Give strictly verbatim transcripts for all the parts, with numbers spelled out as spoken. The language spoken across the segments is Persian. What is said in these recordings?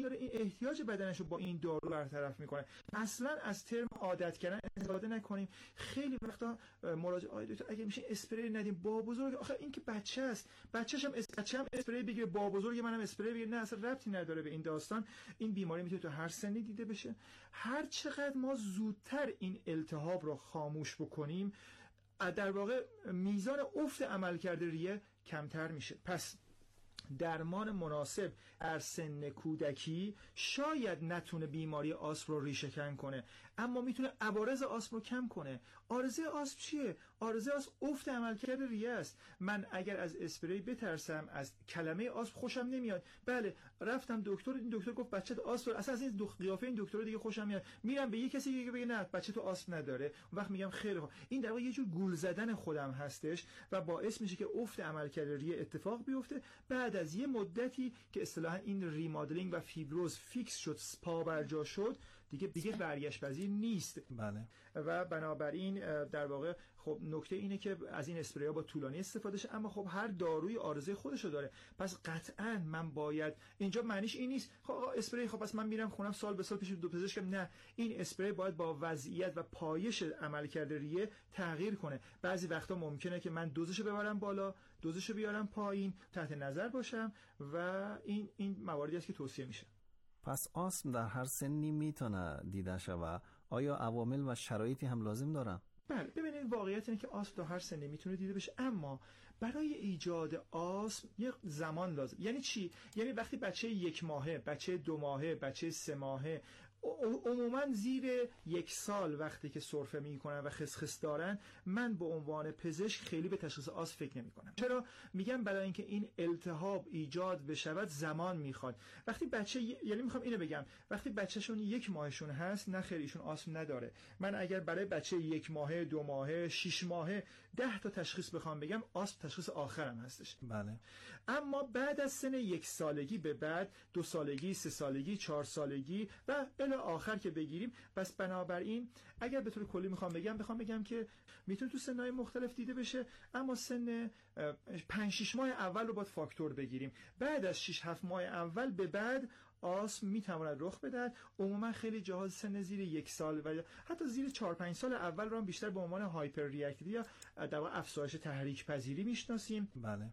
داره این احتیاج بدنش رو با این دارو برطرف میکنه. اصلا از ترم عادت کردن استفاده نکنیم. خیلی وقتا مراجعه آی دکتر اگه میشه اسپری ندیم با بزرگ، آخه این که بچه است، بچه‌ش هم بچه‌م اسپری بگیره، با بزرگ منم اسپری بگیره، نه اصلا ربطی نداره به این داستان. این بیماری میتونه تو هر سنی دیده بشه. هر چقدر ما زودتر این التهاب رو خاموش بکنیم، در واقع میزان افت عملکرد ریه کمتر میشه. پس درمان مناسب در سن کودکی شاید نتونه بیماری آسم رو ریشه کن کنه، اما میتونه عوارض آسم رو کم کنه. عارضه آسم چیه؟ عارضه آسم افت عملکرد ریه است. من اگر از اسپری بترسم، از کلمه آسم خوشم نمیاد، بله رفتم دکتر، این دکتر گفت بچه‌ت آسم داره، اصلا از این دو قیافه این دکتر دیگه خوشم میاد، میرم به یه کسی دیگه بگه نه بچه تو آسم نداره، اون وقت میگم خیلی خوب. این در واقع یه جور گول زدن خودم هستش و باعث میشه که افت عملکرد ریه اتفاق بیفته. بعد از یه مدتی که اصطلاحاً این ریمادلینگ و فیبروز فیکس شد، پا بر جا شد، دیگه دیگه برگشت پذیر نیست. بله. و بنابراین در واقع خب نکته اینه که از این اسپری ها با طولانی استفاده شه، اما خب هر داروی عارضه خودشو داره. پس قطعاً من باید، اینجا معنیش این نیست خب اسپری خب پس من میرم خونم سال به سال پیش دو پزشکم، نه، این اسپری باید با وضعیت و پایش عملکرد ریه تغییر کنه. بعضی وقتا ممکنه که من دوزشو ببرم بالا، دوزشو بیارم پایین، تحت نظر باشم و این این مواردی است که توصیه میشه. پس آسم در هر سنی میتونه دیده شود. آیا عوامل و شرایطی هم لازم دارن؟ بله، ببینید واقعیت اینه که آسم تا هر سنی میتونه دیده بشه، اما برای ایجاد آسم یک زمان لازم. یعنی چی؟ یعنی وقتی بچه یک ماهه، بچه دو ماهه، بچه سه ماهه، عموما زیر یک سال وقتی که سرفه میکنن و خسخس دارن، من به عنوان پزشک خیلی به تشخیص آسم فکر نمی کنم. چرا؟ میگم برای اینکه این التهاب ایجاد بشود زمان میخواد. وقتی بچه، یعنی میخوام اینو بگم، وقتی بچهشون یک ماهشون هست، نه خیر ایشون آسم نداره. من اگر برای بچه یک ماهه، دو ماهه، شش ماهه ده تا تشخیص بخوام بگم، آسم تشخیص آخرم هستش. بله. اما بعد از سن یک سالگی به بعد، دو سالگی، سه سالگی، چهار سالگی و الی آخر که بگیریم، پس بنابراین اگر به طور کلی میخوام بگم بخوام بگم که میتونه تو سنهای مختلف دیده بشه، اما سن پنج شش ماه اول رو باید فاکتور بگیریم. بعد از شش هفت ماه اول به بعد آسم میتواند رخ بدهد. عموما خیلی جاها سن زیر یک سال و حتی زیر چهار پنج سال اول رو هم بیشتر به عنوان هایپر ریاکتیویتی یا در واقع افزایش تحریک پذیری میشناسیم. بله.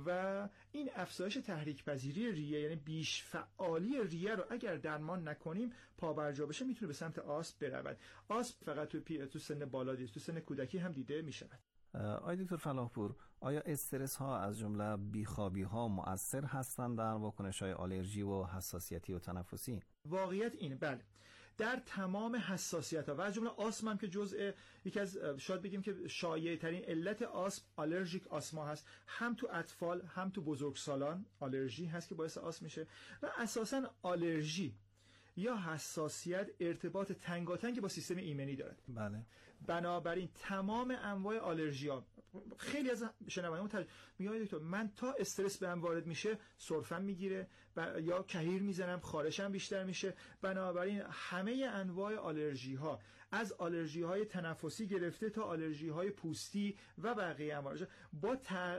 و این افزایش تحریک پذیری ریه، یعنی بیش فعالی ریه رو اگر درمان نکنیم، پا بر جا بشه، میتونه به سمت آسم برود. آسم فقط تو پی... تو سن بالا نیست، تو سن کودکی هم دیده میشود. آقای دکتر فلاحپور، آیا استرس ها از جمله بیخوابی ها مؤثر هستند در واکنش های آلرژی و حساسیتی و تنفسی؟ واقعیت اینه، بله، در تمام حساسیت ها و از جمله آسم هم که جزء یکی از شاید بگیم که شایع ترین علت آسم آلرژیک آسما هست، هم تو اطفال هم تو بزرگسالان آلرژی هست که باعث آسم میشه. و اساساً آلرژی یا حساسیت ارتباط تنگاتنگ با سیستم ایمنی داره. بله. بنابراین تمام انواع آلرژی ها، خیلی از شنوندگان میگن دکتر من تا استرس بهم وارد میشه سرفم میگیره و یا کهیر میزنم، خارشم بیشتر میشه. بنابراین همه انواع آلرژی ها، از آلرژی های تنفسی گرفته تا آلرژی های پوستی و بقیه انواع، با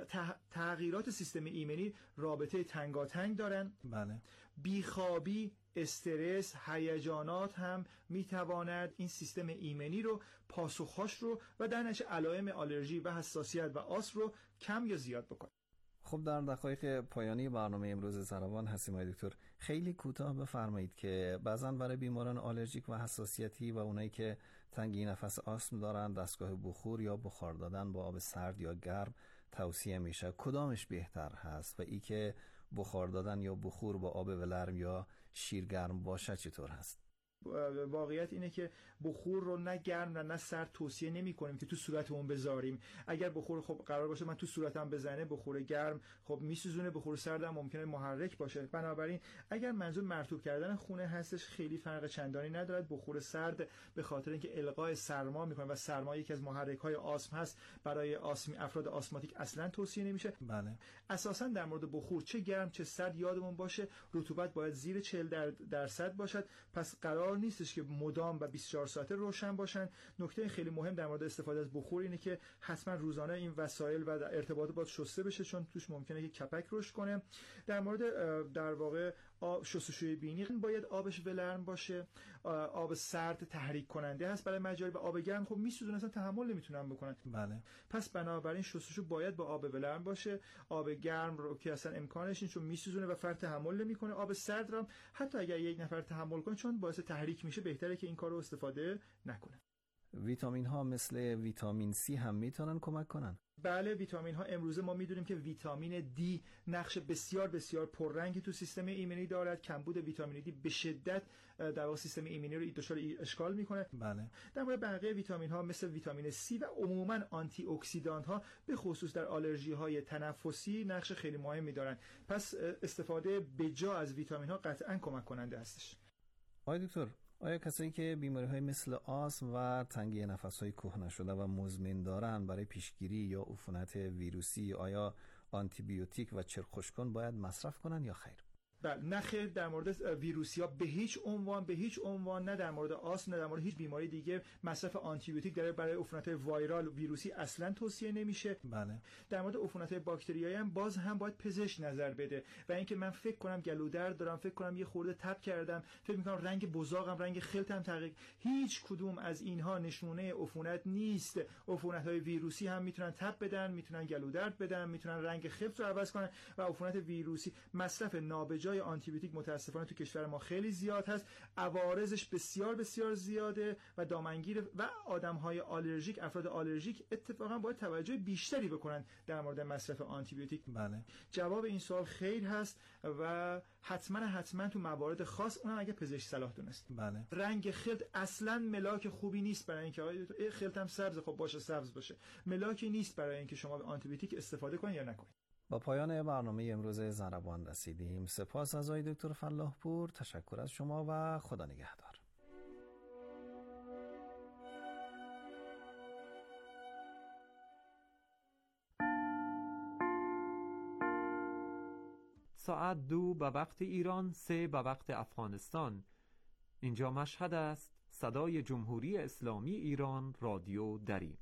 تغییرات سیستم ایمنی رابطه تنگاتنگ دارن. بله. بیخوابی، استرس، هیجانات هم میتواند این سیستم ایمنی رو، پاسخهاش رو و در نتیجه علائم آلرژی و حساسیت و آسم رو کم یا زیاد بکنه. خب در دقایق پایانی برنامه امروز زراوان هستیم آقای دکتر. خیلی کوتاه بفرمایید که بعضن برای بیماران آلرژیک و حساسیتی و اونایی که تنگی نفس آسم دارن، دستگاه بخور یا بخار دادن با آب سرد یا گرم توصیه میشه، کدامش بهتر هست؟ و ای که بخار دادن یا بخور با آب ولرم یا شیر گرم باشه چطور هست؟ واقعیت اینه که بخور رو نه گرم نه سرد توصیه نمی کنیم که تو صورتمون بذاریم. اگر بخور خب قرار باشه من تو صورتم بزنه، بخور گرم خب میسوزونه، بخور سرد هم ممکنه محرک باشه. بنابراین اگر منظور مرطوب کردن خونه هستش، خیلی فرق چندانی ندارد. بخور سرد به خاطر اینکه القای سرما میکنه و سرما یکی از محرک های آسم هست، برای آسمی افراد آسماتیک اصلا توصیه نمیشه. بله. اساسا در مورد بخور چه گرم چه سرد یادمون باشه رطوبت باید زیر چهل درصد باشد. پس قرار نیستش که مدام و بیست و چهار ساعته روشن باشن. نکته خیلی مهم در مورد استفاده از بخور اینه که حتما روزانه این وسایل و ارتباط باید شسته بشه، چون توش ممکنه که کپک رشد کنه. در مورد در واقع آب شستشوی بینی باید آبش ولرم باشه، آب سرد تحریک کننده هست برای مجاری، و آب گرم خب میسوزونه، اصلا تحمل نمیتونن بکنن. بله. پس بنابراین شستشو باید با آب ولرم باشه. آب گرم رو که اصلا امکانش نیست چون میسوزونه و فرد تحمل نمیکنه. آب سرد رو حتی اگر یک نفر تحمل کنه چون باعث تحریک میشه بهتره که این کارو استفاده نکنه. ویتامین ها مثل ویتامین سی هم میتونن کمک کنن؟ بله، ویتامین ها امروزه ما میدونیم که ویتامین دی نقش بسیار بسیار پررنگی تو سیستم ایمنی دارد. کمبود ویتامین دی به شدت در واقع سیستم ایمنی رو دچار اشکال میکنه. بله. در مورد بقیه ویتامین ها مثل ویتامین سی و عموما آنتی اکسیدانت ها به خصوص در آلرژی های تنفسی نقش خیلی مهمی دارن. پس استفاده بجا از ویتامین ها قطعا کمک کننده هستش. آقای دکتر، آیا کسایی که بیماری‌های مثل آسم و تنگی نفس‌های کهنه شده و مزمن دارن برای پیشگیری یا عفونت ویروسی آیا آنتی بیوتیک و چرک خشکان باید مصرف کنن یا خیر؟ بله، نه خیر. در مورد ویروسیا به هیچ عنوان به هیچ عنوان نه در مورد آسم نه در مورد هیچ بیماری دیگه مصرف آنتی بیوتیک در برای عفونت‌های وایرال ویروسی اصلا توصیه نمیشه. بله. در مورد عفونت‌های باکتریایی هم باز هم باید پزشک نظر بده. و اینکه من فکر کنم گلودرد دارم، فکر کنم یه خورده تب کردم، فکر می‌کنم رنگ بزاقم، رنگ خلطم تغییر، هیچ کدوم از اینها نشونه عفونت نیست. عفونت‌های ویروسی هم میتونن تب بدن، میتونن گلودرد بدن، میتونن رنگ خلط رو عوض کنن و عفونت ویروسی مصرف نابجا آنتی بیوتیک متاسفانه تو کشور ما خیلی زیاد هست. عوارضش بسیار بسیار زیاده و دامنگیر و آدم‌های آلرژیک، افراد آلرژیک اتفاقا باید توجه بیشتری بکنن در مورد مصرف آنتی بیوتیک. بله. جواب این سوال خیر هست و حتما حتما تو موارد خاص، اونم اگه پزشک صلاح دونست. بله. رنگ خلط اصلا ملاک خوبی نیست برای اینکه آقا خلطم سبز، خب باشه سبز باشه، ملاکی نیست برای اینکه شما آنتی بیوتیک استفاده کنید یا نکنید. با پایان برنامه امروز ضربان رسیدیم. سپاس از آقای دکتر فلاح پور، تشکر از شما و خدا نگهدار. ساعت دو به وقت ایران، سه به وقت افغانستان. اینجا مشهد است. صدای جمهوری اسلامی ایران، رادیو دری.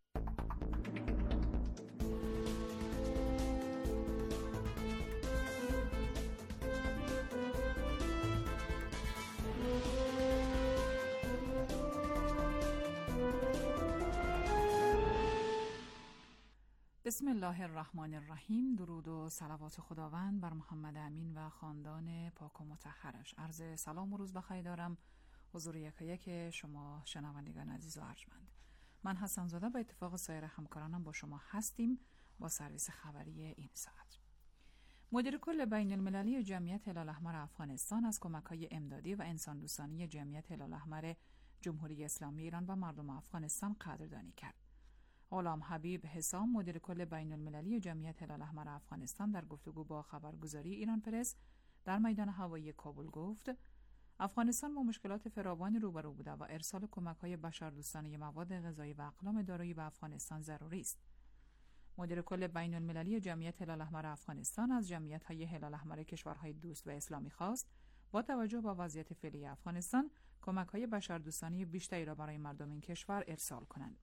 بسم الله الرحمن الرحیم. درود و صلوات خداوند بر محمد امین و خاندان پاک و مطهرش. عرض سلام و روز بخیر دارم حضور یکایک شما شنوندگان عزیز و ارجمند. من حسن زاده به اتفاق سایر همکارانم با شما هستیم با سرویس خبری این ساعت. مدیر کل بین المللی جمعیت هلال احمر افغانستان از کمک‌های امدادی و انسان دوستانه جمعیت هلال احمر جمهوری اسلامی ایران و مردم افغانستان قدردانی کرد. غلام حبیب حسام مدیر کل بین المللی جمعیت هلال احمر افغانستان در گفتگو با خبرگزاری ایران پرس در میدان هوایی کابل گفت افغانستان با مشکلات فراوانی روبرو بوده و ارسال کمک‌های بشردوستانه مواد غذایی و اقلام دارویی به افغانستان ضروری است. مدیر کل بین المللی جمعیت هلال احمر افغانستان از جمعیت‌های هلال احمر کشورهای دوست و اسلامی خواست با توجه به وضعیت فعلی افغانستان کمک‌های بشردوستانه بیشتری را برای مردم این کشور ارسال کنند.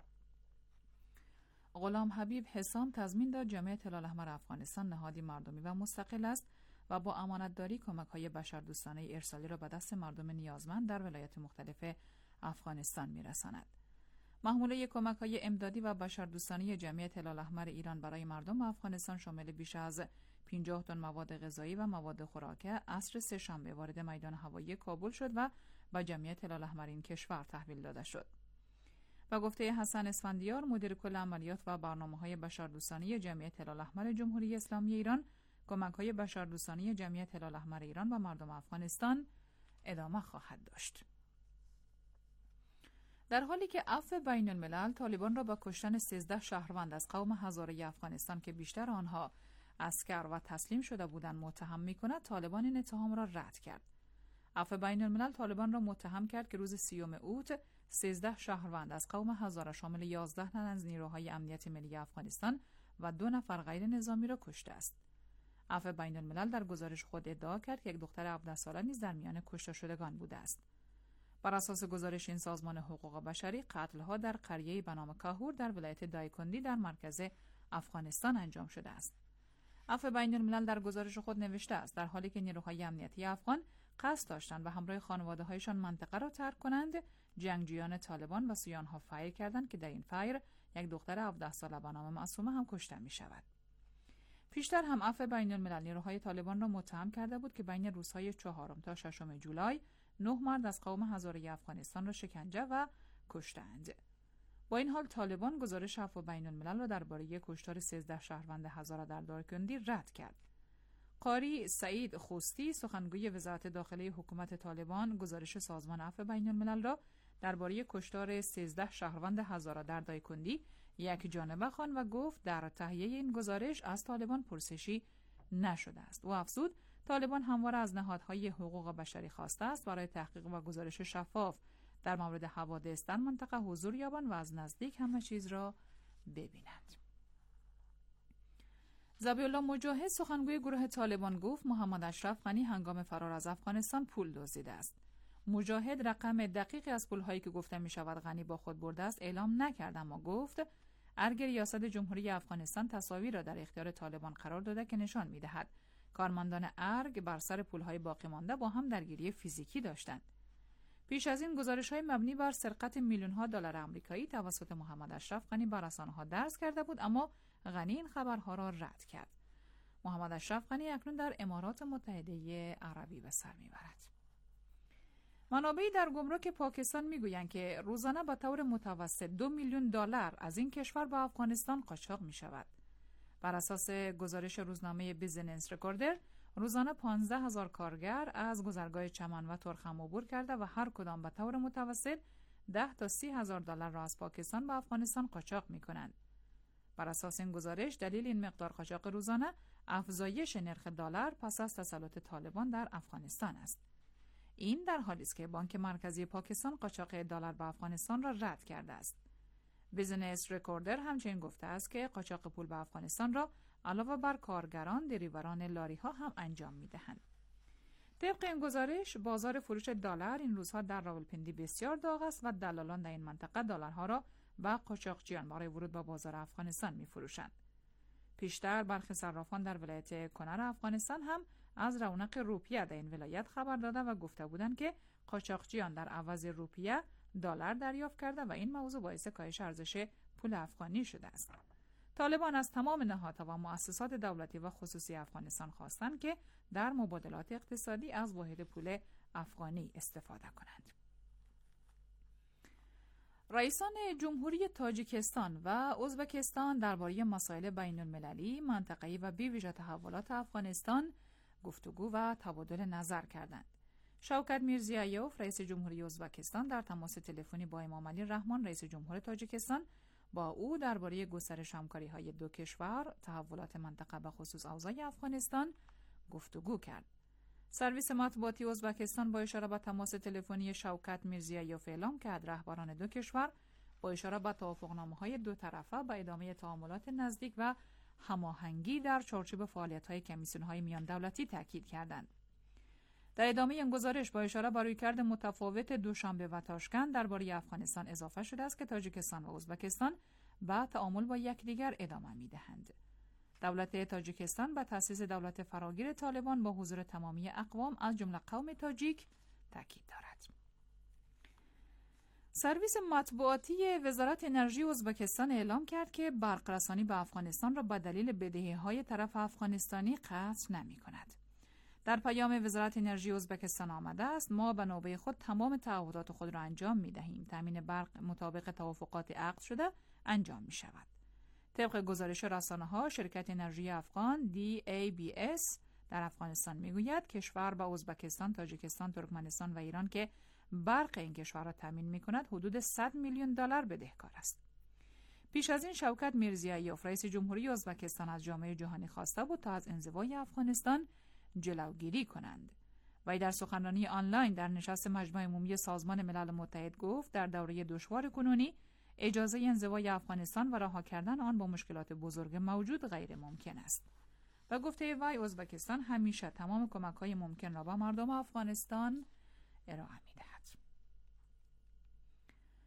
غلام حبیب حسام تضمین داد جمعیت هلال احمر افغانستان نهادی مردمی و مستقل است و با امانتداری کمک‌های بشردوستانه ارسالی را به دست مردم نیازمند در ولایات مختلف افغانستان می‌رساند. محموله کمک‌های امدادی و بشردوستانه جمعیت هلال احمر ایران برای مردم افغانستان شامل بیش از پنجاه تن مواد غذایی و مواد خوراکی عصر سه‌شنبه وارد میدان هوایی کابل شد و به جمعیت هلال احمر این کشور تحویل داده شد. با گفته حسن اسفندیار مدیر کل عملیات و برنامه‌های بشردوستانه جمعیت هلال احمر جمهوری اسلامی ایران، کمک‌های بشردوستانه جمعیت هلال احمر ایران و مردم افغانستان ادامه خواهد داشت. در حالی که عفو بین الملل طالبان را با کشتن سیزده شهروند از قوم هزاره افغانستان که بیشتر آنها عسکر و تسلیم شده بودند متهم می‌کند، طالبان این اتهام را رد کرد. عفو بین الملل طالبان را متهم کرد که روز سیوم اوت سیزده شهروند از قوم هزاره شامل یازده تن از نیروهای امنیت ملی افغانستان و دو نفر غیر نظامی را کشته است. عفو بین الملل در گزارش خود ادعا کرد که یک دختر هفده ساله نیز در میان کشته شدگان بوده است. بر اساس گزارش این سازمان حقوق بشری، قتل‌ها در قریه‌ای به نام کاهور در ولایت دایکندی در مرکز افغانستان انجام شده است. عفو بین الملل در گزارش خود نوشته است در حالی که نیروهای امنیتی افغان قصد داشتند و همراه خانواده‌هایشان منطقه را ترک کنند، جنگجویان طالبان و سویانها فایر کردند که در این فایر یک دختر هفده ساله به نام معصومه هم کشته می شود. پیشتر هم عفو بین الملل نیروهای طالبان را متهم کرده بود که بین روزهای چهارم تا ششم جولای نه مرد از قوم هزاره افغانستان را شکنجه و کشتند. با این حال طالبان گزارش عفو بین الملل را درباره کشتار سیزده شهروند هزاره در دارکندی رد کرد. قاری سعید خوستی سخنگوی وزارت داخلی حکومت طالبان گزارش سازمان عفو بین الملل را درباره کشتار سیزده شهروند هزاره در دارکندی یک جانبه خواند و گفت در تهیه این گزارش از طالبان پرسشی نشده است. و افزود طالبان همواره از نهادهای حقوق بشری خواسته است برای تحقیق و گزارش شفاف در مورد حوادث در منطقه حضور یابند و از نزدیک همه چیز را ببینند. ذبیح الله مجاهد سخنگوی گروه طالبان گفت محمد اشرف غنی هنگام فرار از افغانستان پول دزدیده است. مجاهد رقم دقیقی از پول‌هایی که گفته می‌شود غنی با خود برده است اعلام نکرد، اما گفت ارگ ریاست جمهوری افغانستان تصاویر را در اختیار طالبان قرار داده که نشان می‌دهد کارمندان ارگ بر سر پول‌های باقی مانده با هم درگیری فیزیکی داشتند. پیش از این گزارش‌های مبنی بر سرقت میلیون‌ها دلار آمریکایی توسط محمد اشرف غنی بر رسانه‌ها درز کرده بود، اما غنی این خبرها را رد کرد. محمد اشرف غنی اکنون در امارات متحده عربی به سر می‌برد. منابعی در گمرک پاکستان میگویند که روزانه به طور متوسط دو میلیون دلار از این کشور به افغانستان قاچاق می شود. بر اساس گزارش روزنامه بیزنس رکوردر، روزانه پانزده هزار کارگر از گذرگاه چمن و ترخم عبور کرده و هر کدام به طور متوسط ده تا سی هزار دلار را از پاکستان به افغانستان قاچاق می کنند. بر اساس این گزارش دلیل این مقدار قاچاق روزانه افزایش نرخ دلار پس از تسلط طالبان در افغانستان است. این در حالی است که بانک مرکزی پاکستان قاچاق دلار به افغانستان را رد کرده است. بیزنس رکوردر همچنین گفته است که قاچاق پول به افغانستان را علاوه بر کارگران، دریوران لاری‌ها هم انجام می‌دهند. طبق این گزارش بازار فروش دلار این روزها در راولپندی بسیار داغ است و دلالان در این منطقه دلارها را به قاچاقچیان برای ورود به بازار افغانستان می‌فروشند. پیشتر برخی صرافان در ولایت کنر افغانستان هم از رونق روپیه در این ولایت خبر داده و گفته بودند که قاچاقچیان در عوض روپیه دلار دریافت کرده و این موضوع باعث کاهش ارزش پول افغانی شده است. طالبان از تمام نهادها و مؤسسات دولتی و خصوصی افغانستان خواستند که در مبادلات اقتصادی از واحد پول افغانی استفاده کنند. رئیسان جمهوری تاجیکستان و ازبکستان درباره مسائل بین المللی، منطقه‌ای و بی‌ویژه تحولات افغانستان گفتگو و تبادل نظر کردند. شوکت میرزیایوف رئیس جمهوری ازبکستان در تماس تلفنی با امام علی رحمان رئیس جمهور تاجیکستان با او درباره گسترش همکاری‌های دو کشور، تحولات منطقه به خصوص اوضاع افغانستان گفتگو کرد. سرویس مطبوعاتی ازبکستان با اشاره به تماس تلفنی شوکت میرزیایوف اعلام کرد رهبران دو کشور با اشاره به توافقنامه‌های دو طرفه به ادامه تعاملات نزدیک و هماهنگی در چارچوب فعالیت‌های کمیسیون‌های میان دولتی تاکید کردند. در ادامه این گزارش با اشاره به رویکرد متفاوت دوشنبه و تاشکند درباره افغانستان اضافه شده است که تاجیکستان و ازبکستان به تعامل با یکدیگر ادامه می‌دهند. دولت تاجیکستان به تأسیس دولت فراگیر طالبان با حضور تمامی اقوام از جمله قوم تاجیک تاکید دارد. سرویس مطبوعاتی وزارت انرژی ازبکستان اعلام کرد که برقرسانی به افغانستان را به دلیل بدهی‌های طرف افغانستانی قطع نمی‌کند. در پیام وزارت انرژی ازبکستان آمده است ما به نوبه خود تمام تعهدات خود را انجام می‌دهیم. تامین برق مطابق توافقات عقد شده انجام می‌شود. طبق گزارش رسانه‌ها شرکت انرژی افغان دی ای بی اس در افغانستان می‌گوید کشور به ازبکستان، تاجیکستان، ترکمنستان و ایران که برق این کشور را تامین می‌کند حدود صد میلیون دلار بدهکار است. پیش از این شوکت میرزیایوف رئیس جمهوری ازبکستان از جامعه جهانی خواسته بود تا از انزوای افغانستان جلوگیری کنند. وی در سخنرانی آنلاین در نشست مجمع عمومی سازمان ملل متحد گفت در دوره دشوار کنونی اجازه انزوای افغانستان و رها کردن آن با مشکلات بزرگ موجود غیر ممکن است. و گفته وی ازبکستان همیشه تمام کمک‌های ممکن را به مردم افغانستان ارائه می‌دهد.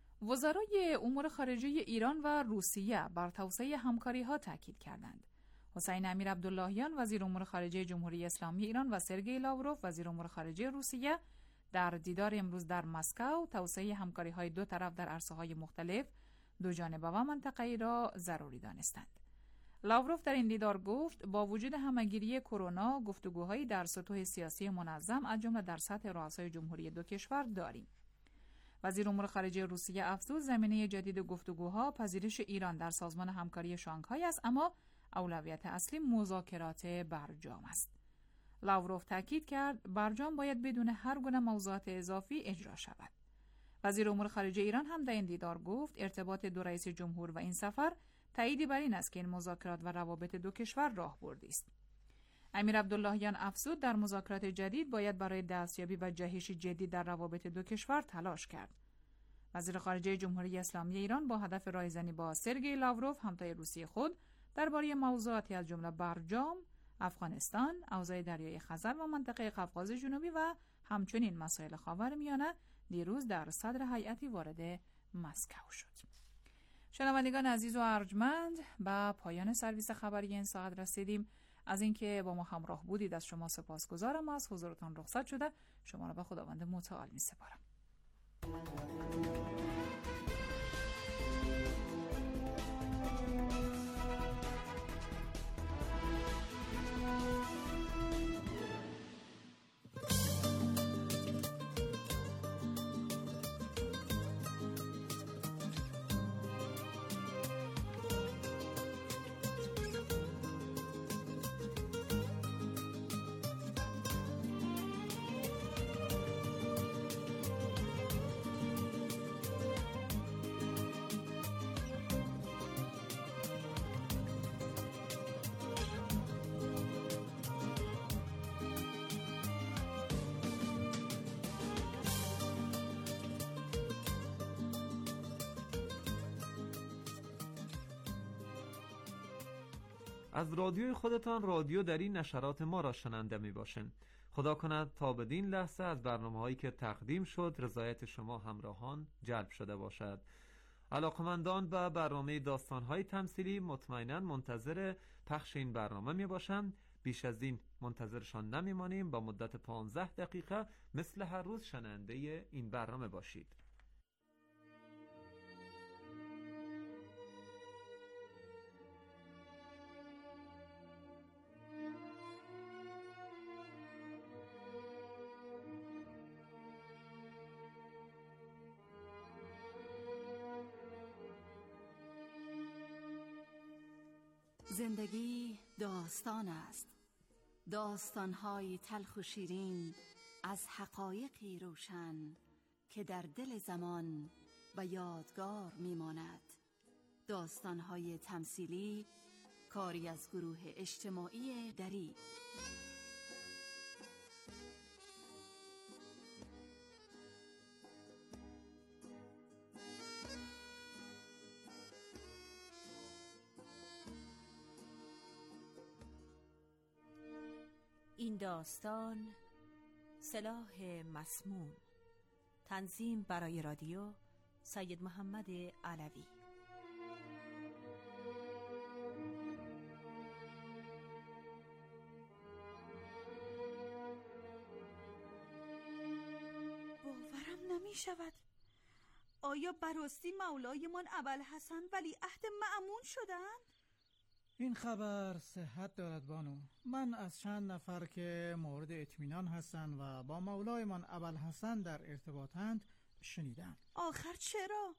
وزرای امور خارجه ایران و روسیه بر توسعه همکاری‌ها تاکید کردند. حسین امیر عبداللهیان وزیر امور خارجه جمهوری اسلامی ایران و سرگئی لاوروف وزیر امور خارجه روسیه در دیدار امروز در مسکو توسعه همکاری‌های دو طرف در عرصه‌های مختلف دو جانبه و منطقه‌ای را ضروری دانستند. لاوروف در این دیدار گفت با وجود همه‌گیری کرونا گفتگوهایی در سطوح سیاسی منظم از جمله در سطح رؤسای جمهوری دو کشور داریم. وزیر امور خارجه روسیه افزود زمینه جدید گفتگوها پذیرش ایران در سازمان همکاری شانگهای است، اما اولویت اصلی مذاکرات برجام است. لاوروف تاکید کرد برجام باید بدون هر گونه موضوعات اضافی اجرا شود. وزیر امور خارجه ایران هم در این دیدار گفت ارتباط دو رئیس جمهور و این سفر تاییدی بر این است که این مذاکرات و روابط دو کشور راهبردی است. امیر عبداللهیان افزود در مذاکرات جدید باید برای دستیابی و جهش جدی در روابط دو کشور تلاش کرد. وزیر خارجه جمهوری اسلامی ایران با هدف رایزنی با سرگئی لاوروف همتای روسی خود درباره موضوعاتی از جمله برجام، افغانستان، اوضاع دریای خزر و منطقه قفقاز جنوبی و همچنین مسائل خاورمیانه دیروز در صدر هیئتی وارد مسکو شد. شنوندگان عزیز و ارجمند، به پایان سرویس خبری این ساعت رسیدیم. از اینکه با ما همراه بودید از شما سپاسگزارم. از حضورتان رخصت شده شما را به خداوند متعال می‌سپارم. از رادیوی خودتان رادیو در این نشرات ما را شنونده می باشند. خدا کند تا بدین لحظه از برنامه هایی که تقدیم شد رضایت شما همراهان جلب شده باشد. علاقمندان به برنامه داستان های تمثیلی مطمئنا منتظر پخش این برنامه می باشند. بیش از این منتظرشان نمی مانیم. با مدت پانزده دقیقه مثل هر روز شنونده این برنامه باشید. زندگی داستان است، داستان‌های تلخ و شیرین از حقایقی روشن که در دل زمان و یادگار میماند. داستان‌های تمثیلی کاری از گروه اجتماعی دری. این داستان سلاح مسموم. تنظیم برای رادیو سید محمد علوی. باورم نمی شود. آیا براستی مولایمان ابوالحسن ولیعهد مأمون شدند؟ این خبر صحت دارد بانو. من از چند نفر که مورد اطمینان هستند و با مولایمان ابوالحسن در ارتباطند شنیدم. آخر چرا؟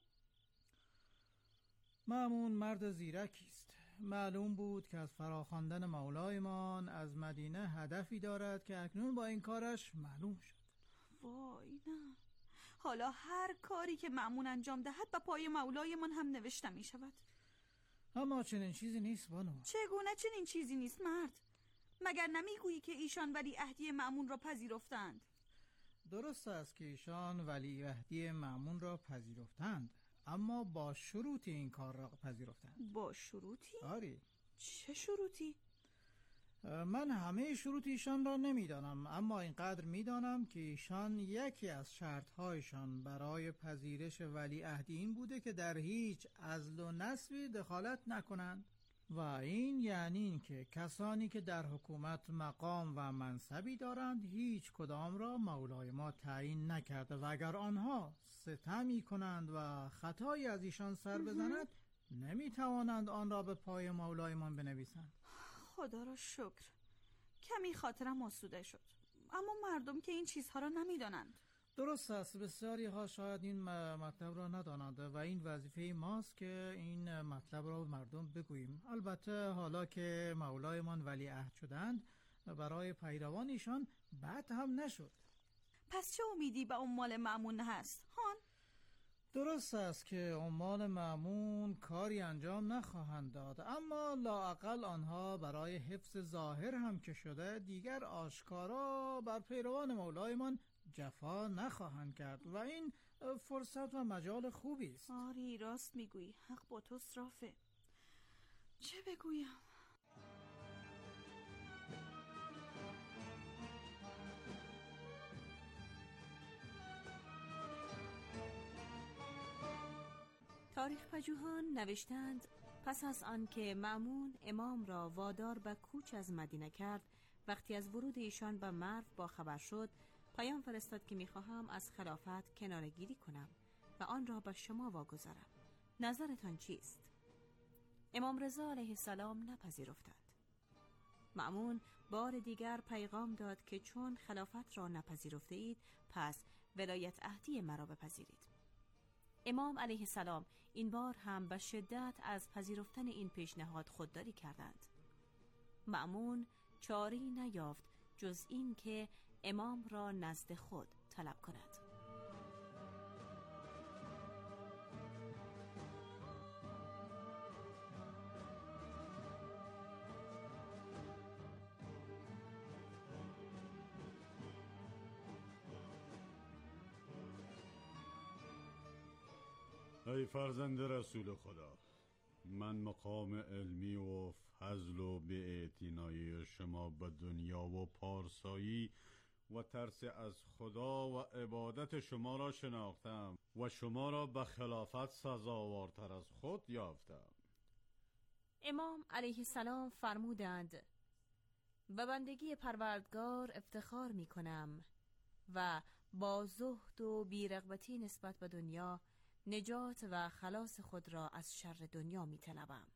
مأمون مرد زیرکی است. معلوم بود که از فراخواندن مولایمان از مدینه هدفی دارد که اکنون با این کارش معلوم شد. وای نه. حالا هر کاری که مأمون انجام دهد به پای مولایمان هم نوشته می شود. اما چنین چیزی نیست بانو. چگونه چنین چیزی نیست مرد؟ مگر نمیگویی که ایشان ولیعهدی مأمون را پذیرفتند؟ درست است که ایشان ولیعهدی مأمون را پذیرفتند، اما با شروطی این کار را پذیرفتند. با شروطی؟ آری. چه شروطی؟ من همه شروط ایشان را نمیدانم، اما اینقدر میدانم که ایشان یکی از شرطهایشان برای پذیرش ولیعهدی این بوده که در هیچ عزل و نسبی دخالت نکنند. و این یعنی این که کسانی که در حکومت مقام و منصبی دارند هیچ کدام را مولای ما تعیین نکرده و اگر آنها ستمی کنند و خطایی از ایشان سر بزند نمیتوانند آن را به پای مولایمان بنویسند. خدا را شکر، کمی خاطرم آسوده شد، اما مردم که این چیزها را نمیدانند. درست است، بسیاری ها شاید این مطلب را ندانند و این وظیفه ماست که این مطلب را به مردم بگوییم. البته حالا که مولایمان ولیعهد شدند برای پیروان ایشان بد هم نشد. پس چه امیدی به عمال مأمون هست هان؟ درست است که عمال مأمون کاری انجام نخواهند داد، اما لااقل آنها برای حفظ ظاهر هم که شده دیگر آشکارا بر پیروان مولایمان جفا نخواهند کرد و این فرصت و مجال خوبی است. آری راست میگویی، حق با توست رافع. چه بگویم؟ تاریخ پژوهان نوشتند پس از آن که مأمون امام را وادار به کوچ از مدینه کرد، وقتی از ورود ایشان به مرو با خبر شد، پیام فرستاد که میخواهم از خلافت کناره‌گیری کنم و آن را به شما واگذارم. نظرتان چیست؟ امام رضا علیه السلام نپذیرفتند. مأمون بار دیگر پیغام داد که چون خلافت را نپذیرفته اید، پس ولایت عهدی مرا بپذیرید. امام علیه السلام این بار هم به شدت از پذیرفتن این پیشنهاد خودداری کردند. مأمون چاره‌ای نیافت جز این که امام را نزد خود طلب کند. ای فرزند رسول خدا، من مقام علمی و فضل و بی‌اعتنایی شما به دنیا و پارسایی و ترس از خدا و عبادت شما را شناختم و شما را به خلافت سزاوارتر از خود یافتم. امام علیه السلام فرمودند به بندگی پروردگار افتخار می کنم و با زهد و بیرغبتی نسبت به دنیا نجات و خلاص خود را از شر دنیا می طلبم.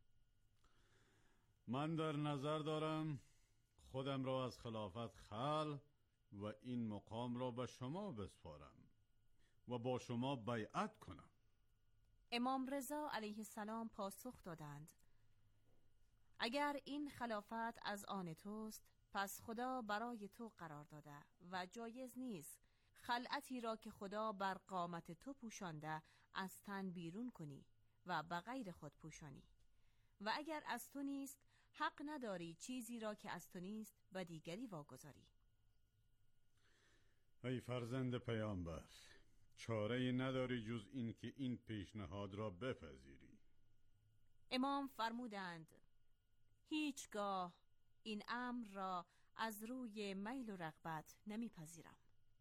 من در نظر دارم خودم را از خلافت خل و این مقام را به شما بسپارم و با شما بیعت کنم. امام رضا علیه السلام پاسخ دادند اگر این خلافت از آن توست، پس خدا برای تو قرار داده و جایز نیست خلعتی را که خدا بر قامت تو پوشانده از تن بیرون کنی و به غیر خود پوشانی، و اگر از تو نیست حق نداری چیزی را که از تو نیست به دیگری واگذاری. ای فرزند پیامبر، چاره‌ای نداری جز این که این پیشنهاد را بپذیری. امام فرمودند هیچگاه این امر را از روی میل و رغبت نمیپذیرم.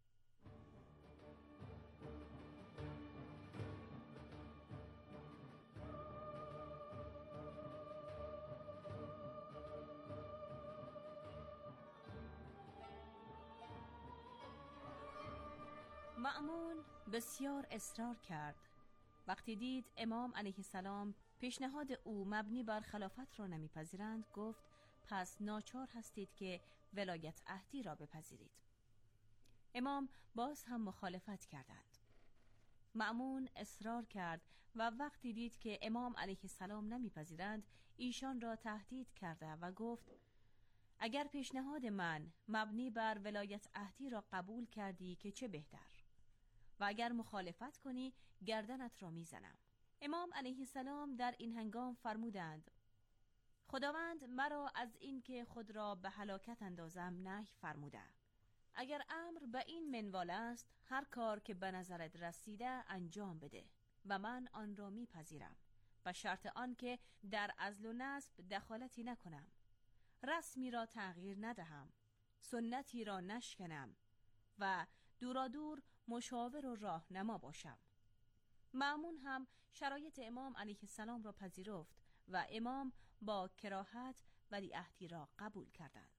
مأمون بسیار اصرار کرد. وقتی دید امام علیه السلام پیشنهاد او مبنی بر خلافت را نمیپذیرند، گفت پس ناچار هستید که ولایت عهدی را بپذیرید. امام باز هم مخالفت کردند. مأمون اصرار کرد و وقتی دید که امام علیه السلام نمیپذیرند، ایشان را تهدید کرده و گفت اگر پیشنهاد من مبنی بر ولایت عهدی را قبول کردی که چه بهتر، و اگر مخالفت کنی گردنت را میزنم. امام علیه السلام در این هنگام فرمودند خداوند مرا از این که خود را به هلاکت اندازم نهی فرموده. اگر امر به این منوال است، هر کار که به نظرت رسیده انجام بده و من آن را میپذیرم، به شرط آن که در عزل و نصب دخالتی نکنم، رسمی را تغییر ندهم، سنتی را نشکنم و دورادور مشاور و راهنما باشم. مأمون هم شرایط امام علیه السلام را پذیرفت و امام با کراهت ولیعهدی را قبول کردند.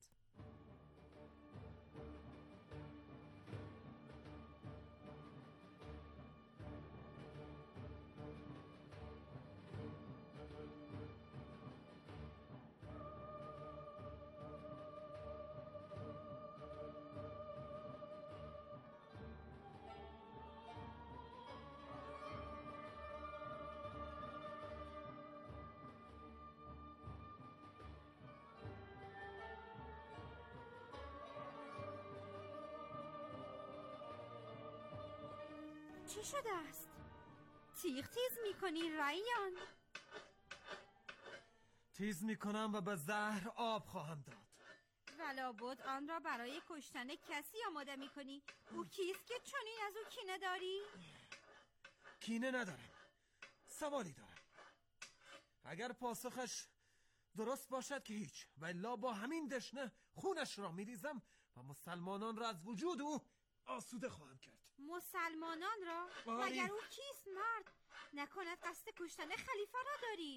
چه شده است؟ تیغ تیز میکنی ریان؟ تیز میکنم و به زهر آب خواهم داد. ولا بود آن را برای کشتن کسی آماده میکنی. او کیست که چنین از او کینه داری؟ کینه ندارم، سوالی دارم. اگر پاسخش درست باشد که هیچ، ولی با همین دشنه خونش را میریزم و مسلمانان را از وجود او آسوده خواهم کرد. مسلمانان را؟ مگر او کیست مرد؟ نکند قصد کشتن خلیفه را داری؟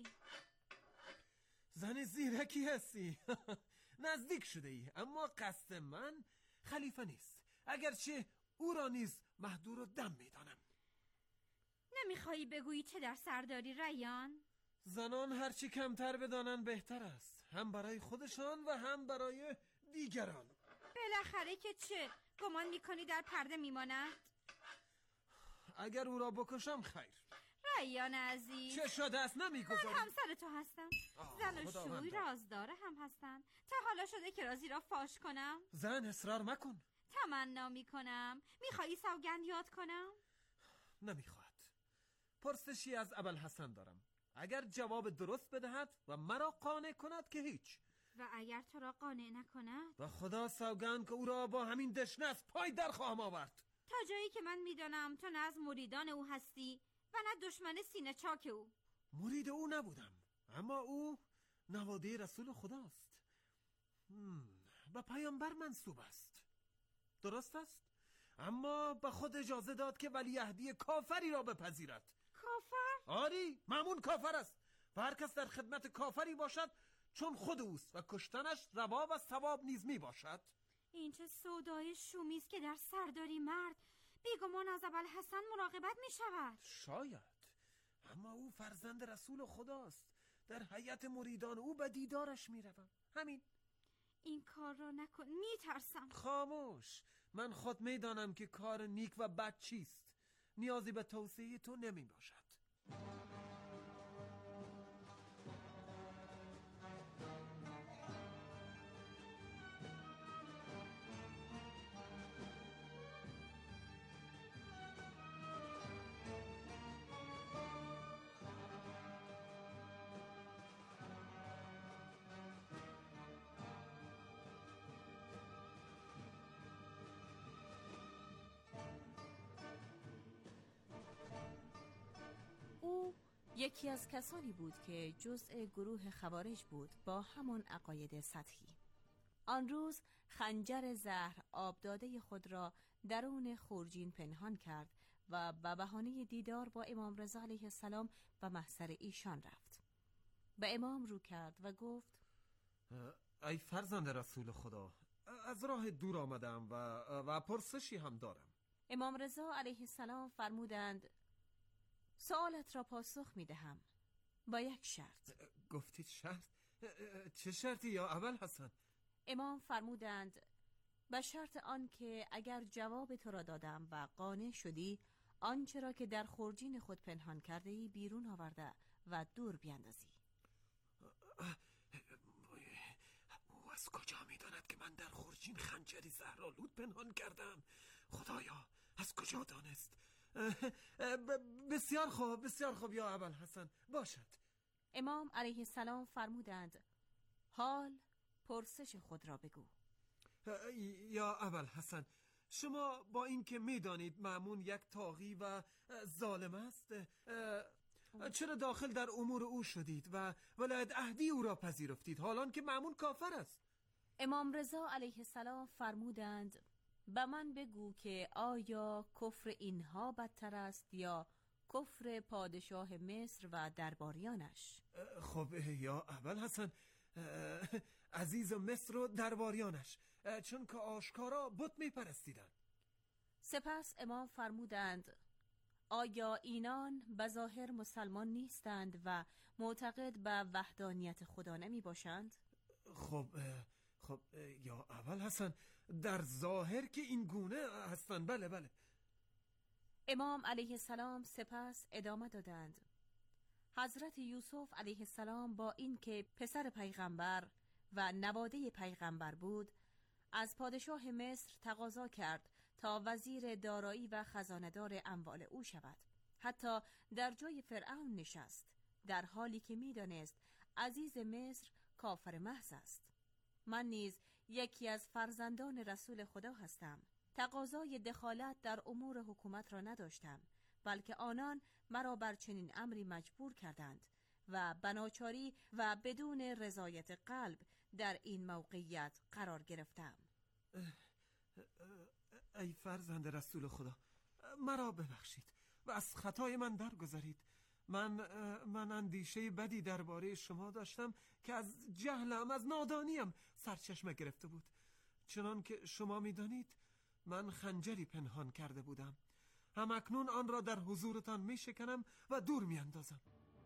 زن زیرکی هستی. نزدیک شده ای، اما قصد من خلیفه نیست، اگرچه او را نیز مهدور و دم میدانم. نمیخوایی بگویی چه در سر داری ریان؟ زنان هرچی کمتر بدانن بهتر است، هم برای خودشان و هم برای دیگران. بالاخره که چه؟ گمان میکنی در پرده میماند؟ اگر او را بکشم خیر. ریان عزیز، چه شده است نمیگذاری؟ من همسر تو هستم. زن و شوی رازداره هم هستن. تا حالا شده که رازی را فاش کنم؟ زن اصرار مکن. تمنا میکنم. میخوایی سوگند یاد کنم؟ نمیخواد. پرسشی از ابوالحسن دارم، اگر جواب درست بدهد و مرا قانع کند که هیچ، و اگر تو را قانع نکند؟ و خدا سوگند که او را با همین دشنه از پای در خواهم آورد. تا جایی که من میدانم تو نه از مریدان او هستی و نه دشمن سینه چاک او. مرید او نبودم، اما او نواده رسول خداست. به پیامبر منسوب است، درست است، اما به خود اجازه داد که ولیعهدی کافری را بپذیرد. کافر؟ آری، مامون کافر است و هر کس در خدمت کافری باشد چون خود اوست و کشتنش روا و ثواب نیز می باشد. این چه سودای شومی است که در سر داری مرد. بیگمان از ابوالحسن مراقبت می شود. شاید، اما او فرزند رسول خداست. در هیئت مریدان او به دیدارش می روم. همین. این کار را نکن، می ترسم. خاموش، من خود می دانم که کار نیک و بد چیست. نیازی به توصیه تو نمی باشد. یکی از کسانی بود که جزء گروه خوارج بود با همان عقاید سطحی. آن روز خنجر زهر آبداده خود را درون خورجین پنهان کرد و به بهانه دیدار با امام رضا علیه السلام به محضر ایشان رفت. به امام رو کرد و گفت: ای فرزند رسول خدا، از راه دور آمدم و, و پرسشی هم دارم. امام رضا علیه السلام فرمودند: سوالت را پاسخ می دهم با یک شرط. گفتید شرط؟ چه شرطی یا ابوالحسن؟ امام فرمودند: به شرط آن که اگر جواب تو را دادم و قانع شدی، آنچه را که در خورجین خود پنهان کرده ای بیرون آورده و دور بیاندازی. او از کجا می داند که من در خورجین خنجری زهرآلود پنهان کردم؟ خدایا، از کجا دانست؟ بسیار خوب، بسیار خوب یا ابوالحسن، باشد. امام علیه السلام فرمودند: حال پرسش خود را بگو. یا ابوالحسن، شما با اینکه میدانید مأمون یک طاغی و ظالم است، چرا داخل در امور او شدید و ولایت عهدی او را پذیرفتید حالان که مأمون کافر است؟ امام رضا علیه السلام فرمودند: به من بگو که آیا کفر اینها بدتر است یا کفر پادشاه مصر و درباریانش. خب یا اول حسن عزیز مصر و درباریانش، چون که آشکارا بت میپرستیدند. سپس امام فرمودند آیا اینان بظاهر مسلمان نیستند و معتقد به وحدانیت خدا نمی باشند؟ خب خب یا اول حسن در ظاهر که این گونه هستند. بله بله. امام علیه السلام سپس ادامه دادند حضرت یوسف علیه السلام با این که پسر پیغمبر و نواده پیغمبر بود، از پادشاه مصر تقاضا کرد تا وزیر دارایی و خزانه‌دار اموال او شود. حتی در جای فرعون نشست، در حالی که می‌دانست عزیز مصر کافر محض است. من نیز یکی از فرزندان رسول خدا هستم. تقاضای دخالت در امور حکومت را نداشتم، بلکه آنان مرا بر چنین امری مجبور کردند و بناچاری و بدون رضایت قلب در این موقعیت قرار گرفتم. ای فرزند رسول خدا، مرا ببخشید و از خطای من درگذرید. من من اندیشه بدی درباره شما داشتم که از جهلم، از نادانیم سرچشمه گرفته بود. چنان که شما میدانید من خنجری پنهان کرده بودم. هم اکنون آن را در حضورتان می شکنم و دور می اندازم.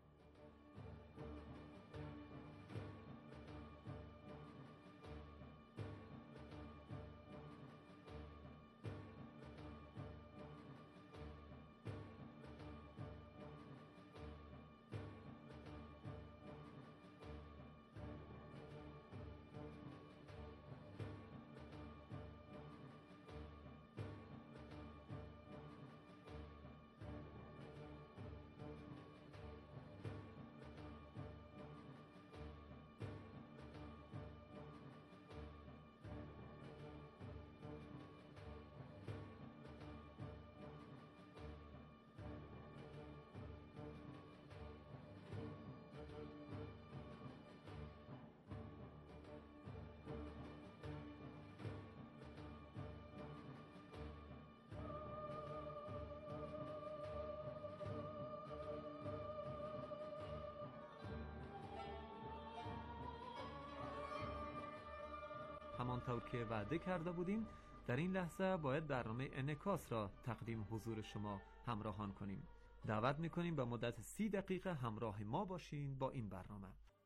همانطور که وعده کرده بودیم در این لحظه باید برنامه انعکاس را تقدیم حضور شما همراهان کنیم. دعوت میکنیم به مدت سی دقیقه همراه ما باشین با این برنامه.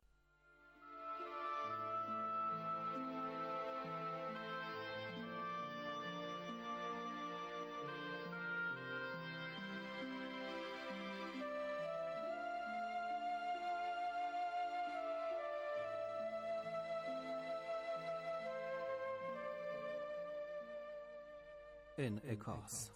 انعکاس.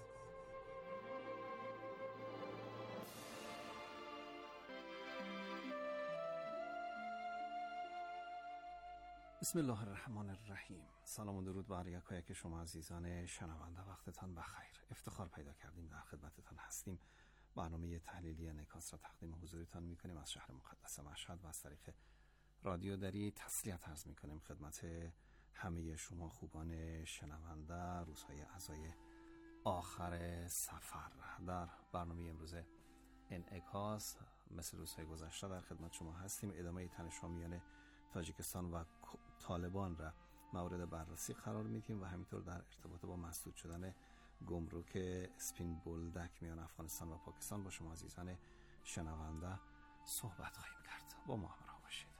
بسم الله الرحمن الرحیم. سلام و درود بر یکایک شما عزیزان شنونده، وقتتان بخیر. افتخار پیدا کردیم در خدمتتان هستیم. برنامه تحلیلی انعکاس را تقدیم حضورتان میکنیم از شهر مقدس مشهد و از طریق رادیو دری تسلیت عرض میکنیم خدمت همه شما خوبان شنونده روزهای عزای آخر سفر. در برنامه امروز انعکاس مثل روزهای گذشته در خدمت شما هستیم. ادامه تنش‌ها تاجیکستان و طالبان را مورد بررسی قرار میدیم و همینطور در ارتباط با مسدود شدن گمرک اسپین بولدک میان افغانستان و پاکستان با شما عزیزان شنونده صحبت خواهیم کرد. با ما همراه باشید.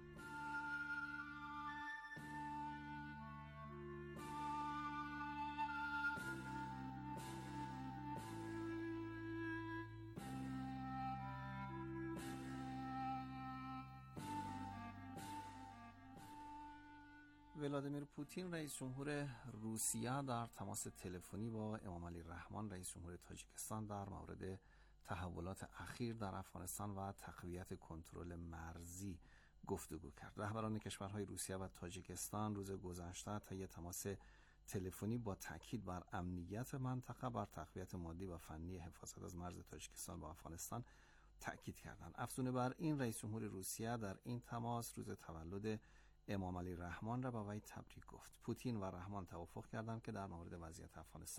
ولادیمیر پوتین رئیس جمهور روسیه در تماس تلفنی با امام علی رحمان رئیس جمهور تاجیکستان در مورد تحولات اخیر در افغانستان و تقویت کنترل مرزی گفتگو کرد. رهبران کشورهای روسیه و تاجیکستان روز گذشته طی تماس تلفنی با تاکید بر امنیت منطقه بر تقویت مادی و فنی حفاظت از مرز تاجیکستان با افغانستان تاکید کردند. افزون بر این رئیس جمهور روسیه در این تماس روز تولد امام علی رحمان را به وی تبریک گفت. پوتین و رحمان توافق کردند که در مورد وضعیت افغانستان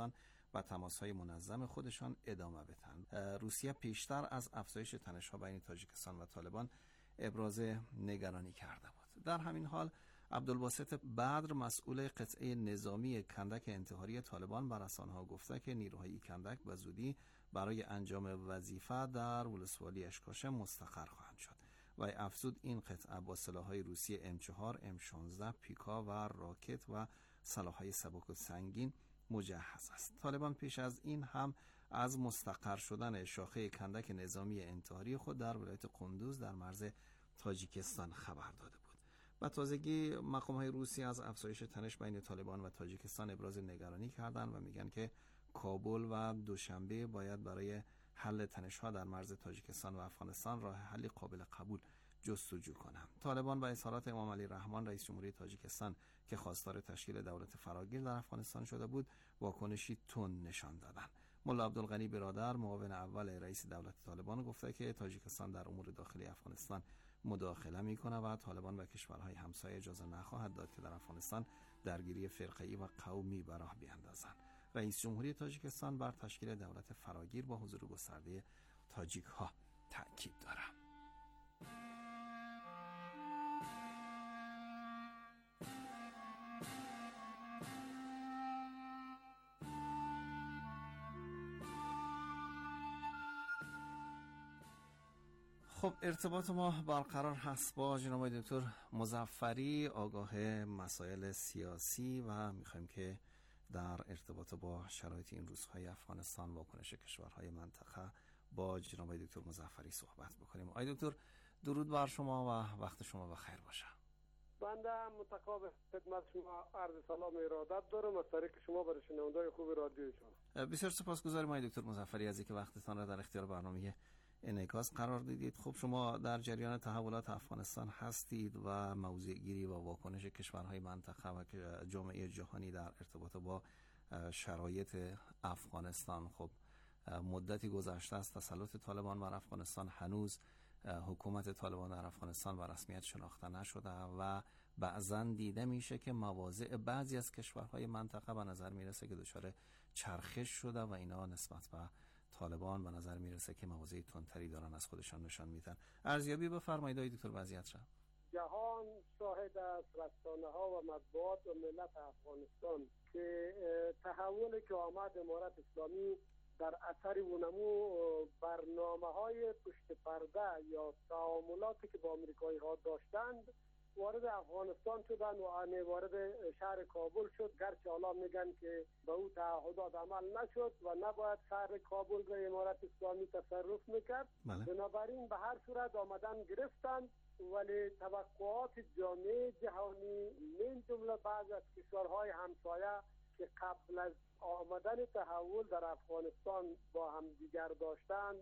و تماس‌های منظم خودشان ادامه بدهند. روسیه پیشتر از افزایش تنش‌ها بین تاجیکستان و طالبان ابراز نگرانی کرده بود. در همین حال عبدالباسط بدر مسئول قطعه نظامی کندک انتحاری طالبان بر رسانه‌ها گفته که نیروهای کندک به زودی برای انجام وظیفه در ولسوالی اشکاشه مستقر خواهند شد و افزود این قطعه با سلاح‌های روسی ام چهار، ام شانزده، پیکا و راکت و سلاح‌های سبک و سنگین مجهز است. طالبان پیش از این هم از مستقر شدن شاخه کندک نظامی انتحاری خود در ولایت قندوز در مرز تاجیکستان خبر داده بود. و تازگی مقام‌های روسی از افزایش تنش بین طالبان و تاجیکستان ابراز نگرانی کردند و میگن که کابل و دوشنبه باید برای حل تنش‌ها در مرز تاجیکستان و افغانستان راه حل قابل قبول جستجو کنند. طالبان با اظهارات امام علی رحمان رئیس جمهوری تاجیکستان که خواستار تشکیل دولت فراگیر در افغانستان شده بود، واکنشی تند نشان دادند. ملا عبدالغنی برادر معاون اول رئیس دولت طالبان گفته که تاجیکستان در امور داخلی افغانستان مداخله میکنه و طالبان و کشورهای همسایه اجازه نخواهد داد که در افغانستان درگیری فرقه‌ای و قومی به راه بیاندازند. رئیس جمهوری تاجیکستان بر تشکیل دولت فراگیر با حضور گسترده تاجیک ها تاکید دارد. خب ارتباط ما برقرار هست با جناب دکتر مظفری، آگاه مسائل سیاسی، و میخوایم که در ارتباط با شرایط این روزهای افغانستان، واکنش کشورهای منطقه، با جناب دکتر مظفری صحبت بکنیم. آقای دکتر درود بر شما و وقت شما بخیر باشه. بنده متقابل خدمت شما عرض سلام و ارادت دارم از طریق شما برای شنوندگان خوب رادیو شما. بسیار سپاسگزارم آقای دکتر مظفری از اینکه وقتتان را در اختیار برنامه انعکاس قرار دادید. خب شما در جریان تحولات افغانستان هستید و موضوع گیری و واکنش کشورهای منطقه و جامعه جهانی در ارتباط با شرایط افغانستان. خب مدتی گذشته است تسلط طالبان بر افغانستان، هنوز حکومت طالبان در افغانستان به رسمیت شناخته نشده و بعضا دیده میشه که مواضع بعضی از کشورهای منطقه به نظر میرسه که دچار چرخش شده و اینا نسبت به طالبان به نظر میرسه که مواضع تندتری دارن از خودشان نشان میدن. ارزیابی بفرمایید آقای دکتر وضعیت را. جهان شاهد از رسانه ها و مطبوعات و ملت افغانستان که تحولی که آمد امارت اسلامی در اثر ونمو برنامه های پشت پرده یا تعاملاتی که با امریکایی ها داشتند وارد افغانستان شدن و آن وارد شهر کابل شد، گرچه حالا میگن که به او تعهدات عمل نشد و نباید شهر کابل به امارت اسلامی تصرف میکرد. بنابراین به هر صورت آمدن گرفتند، ولی توقعات جامعه جهانی من جمله بعض از کشورهای همسایه که قبل از آمدن تحول در افغانستان با هم دیگر داشتند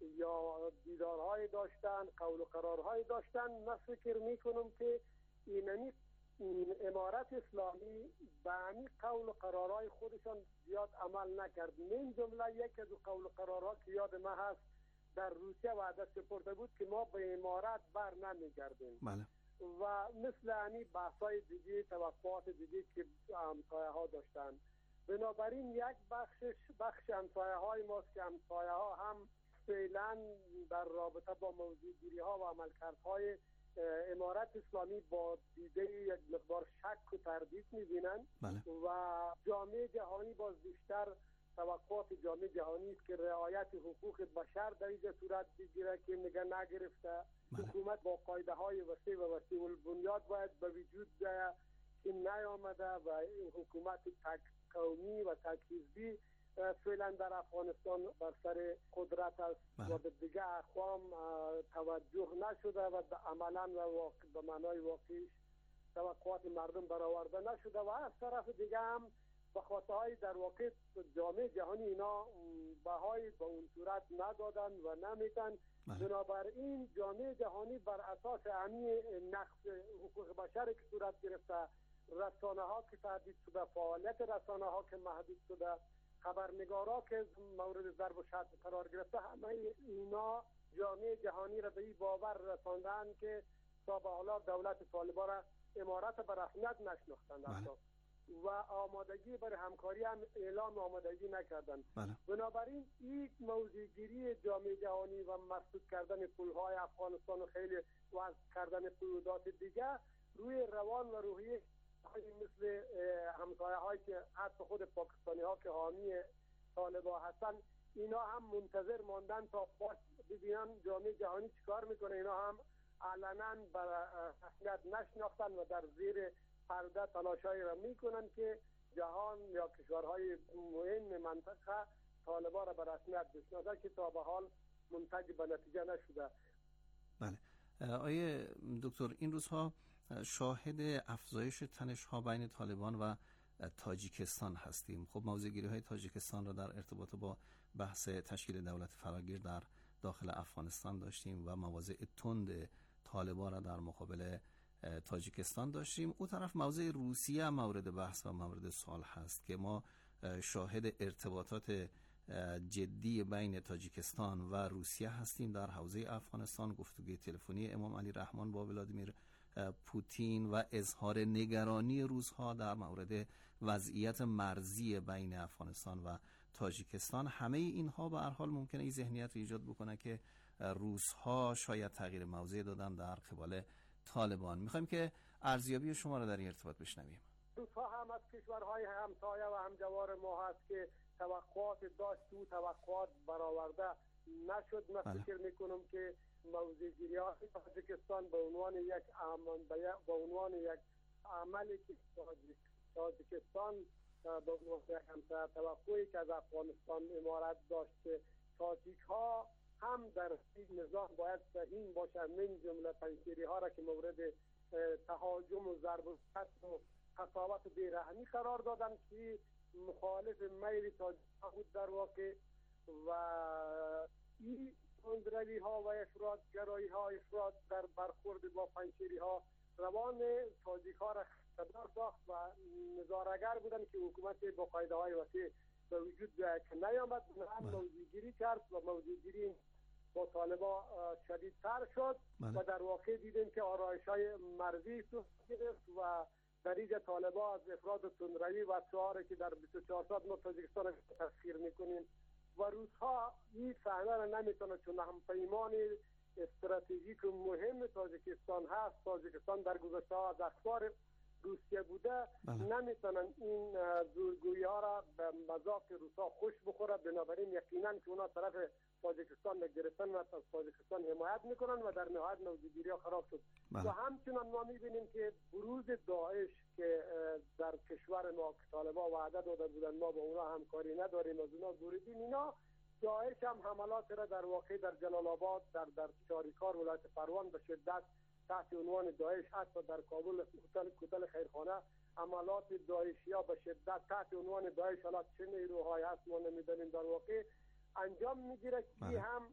یا دیدارهای داشتن، قول و قرارهای داشتن، من فکر میکنم که اینمی این امارت اسلامی به همین قول و قرارهای خودشان زیاد عمل نکرد. من جمله یک از قول و قرارها که یاد من هست در روسیه وعده سپرده بود که ما به امارت بر نمیگردیم. بله. و مثل همین بحثای دیگه، توقعات دیگه که همسایه ها داشتن. بنابراین یک بخشش بخش همسایه های ماست که همسایه ها هم فعلا در رابطه با موضوع گیری ها و عملکردهای امارت اسلامی با دیده یک مقدار شک و تردید می‌بینند. بله. و جامعه جهانی باز بیشتر توقعات جامعه جهانی است که رعایت حقوق بشر در اینجا صورت بگیره که میگه نگرفته. بله. حکومت با قاعده های وسیع و وسیع البنیاد باید به وجود بیاید که نیامده و این حکومت تک قومی و تک حزبی فعلا در افغانستان بر سر قدرت است. بله. و به دیگه اقوام توجه نشده و عملا و واقع به معنای واقعیش توقعات مردم برآورده نشده و از طرف دیگه هم به خاطرهای در واقع جامعه جهانی اینا بهای به اون صورت ندادن و نمیتن. بله. بنابراین جامعه جهانی بر اساس همین نقص حقوق بشر که صورت گرفته، رسانه ها که تهدید شده، فعالیت رسانه ها که محدود شده، خبرنگارا که مورد ضرب و شتم قرار گرفته، همه اینا جامعه جهانی را به این باور رساندن که تا به حالا دولت طالبان را امارت به رسمیت نشناختند. بله. و آمادگی برای همکاری هم اعلام آمادگی نکردند. بله. بنابراین این موضوعگیری جامعه جهانی و مسدود کردن پولهای افغانستان و خیلی وضع کردن پولدات دیگه روی روان و روحیه مثل همسایه هایی که حتی خود پاکستانی ها که حامی طالبان هستن، اینا هم منتظر ماندن تا ببینن جامعه جهانی چیکار میکنه. اینا هم علنا بر رسمیت نشناختن و در زیر پرده تلاشایی را میکنن که جهان یا کشورهای مهم منطقه طالبان را به رسمیت بشناسه که تا به حال منتج به نتیجه نشده. بله. آیه دکتر، این روزها شاهد افزایش تنش‌ها بین طالبان و تاجیکستان هستیم. خب موضع‌گیری های تاجیکستان را در ارتباط با بحث تشکیل دولت فراگیر در داخل افغانستان داشتیم و مواضع تند طالبان را در مقابل تاجیکستان داشتیم. او طرف موضع روسیه مورد بحث و مورد سوال هست که ما شاهد ارتباطات جدی بین تاجیکستان و روسیه هستیم در حوزه افغانستان. گفتگوی تلفنی امام علی رحمان با ولادیمیر پوتین و اظهار نگرانی روس‌ها در مورد وضعیت مرزی بین افغانستان و تاجیکستان، همه اینها به هر حال ممکنه این ذهنیت رو ایجاد بکنه که روس‌ها شاید تغییر موضع دادن در قبال طالبان. میخوایم که ارزیابی شما رو در این ارتباط بشنویم. روس‌ها هم از کشورهای همسایه و همجوار ما هست که توقعات داشت و توقعات برآورده نشد. من فکر میکنم که موضع‌گیری های تاجیکستان به عنوان یک عمل به عنوان یک عملی که تاجیکستان به عنوان یک همسایه توقعی که از افغانستان امارت داشت که تاجیک ها هم در این نظام باید سهیم باشند، من جمله پنجشیری ها را که مورد تهاجم و ضرب و و قساوت و بیرحمی قرار دادن که مخالف میل تاجیک ها بود در واقع. و این تندروی ها و افراط گرایی ها افراط در برخورد با پنجشیری ها روان تاجیک ها را خطردار ساخت و نظاره‌گر بودن که حکومت با قاعده های وسیع به وجود که نیامد. هم موضوع‌گیری کرد و موضوع‌گیری با طالبان شدیدتر شد و در واقع دیدیم که آرایش های مرزی صورت گرفت و در اینجا طالبان از افراط و تندروی و شعاری که در بیست و چهار ساعت ما تاجیکستان را تسخیر میکنیم و روزها این صحنه را نمیتونه، چون هم پیمان استراتژیک و مهم تاجیکستان هست. تاجیکستان در گذشته ها از اخبار روسیه بوده، نمیتونن این زورگویی ها را به مذاق روسا خوش بخوره. بنابراین یقینا که اونا طرف تاجیکستان گرفتن و از تاجیکستان حمایت میکنن و در نهایت موضوع‌گیری ها خراب شد. و همچنان ما میبینیم که بروز داعش که در کشور ما که طالبان وعده داده بودن ما با اونا همکاری نداریم، از اونا بریدیم، اینا داعش هم حملات را در واقع در جلال آباد، در در چاریکار ولایت پروان به شدت تحت عنوان داعش، حتی در کابل کوتل کوتل خیرخانه عملات داعشیا به شدت تحت عنوان داعش، حالا چه نیروهای هست ما نمیدانیم، در واقع انجام میگیره که هم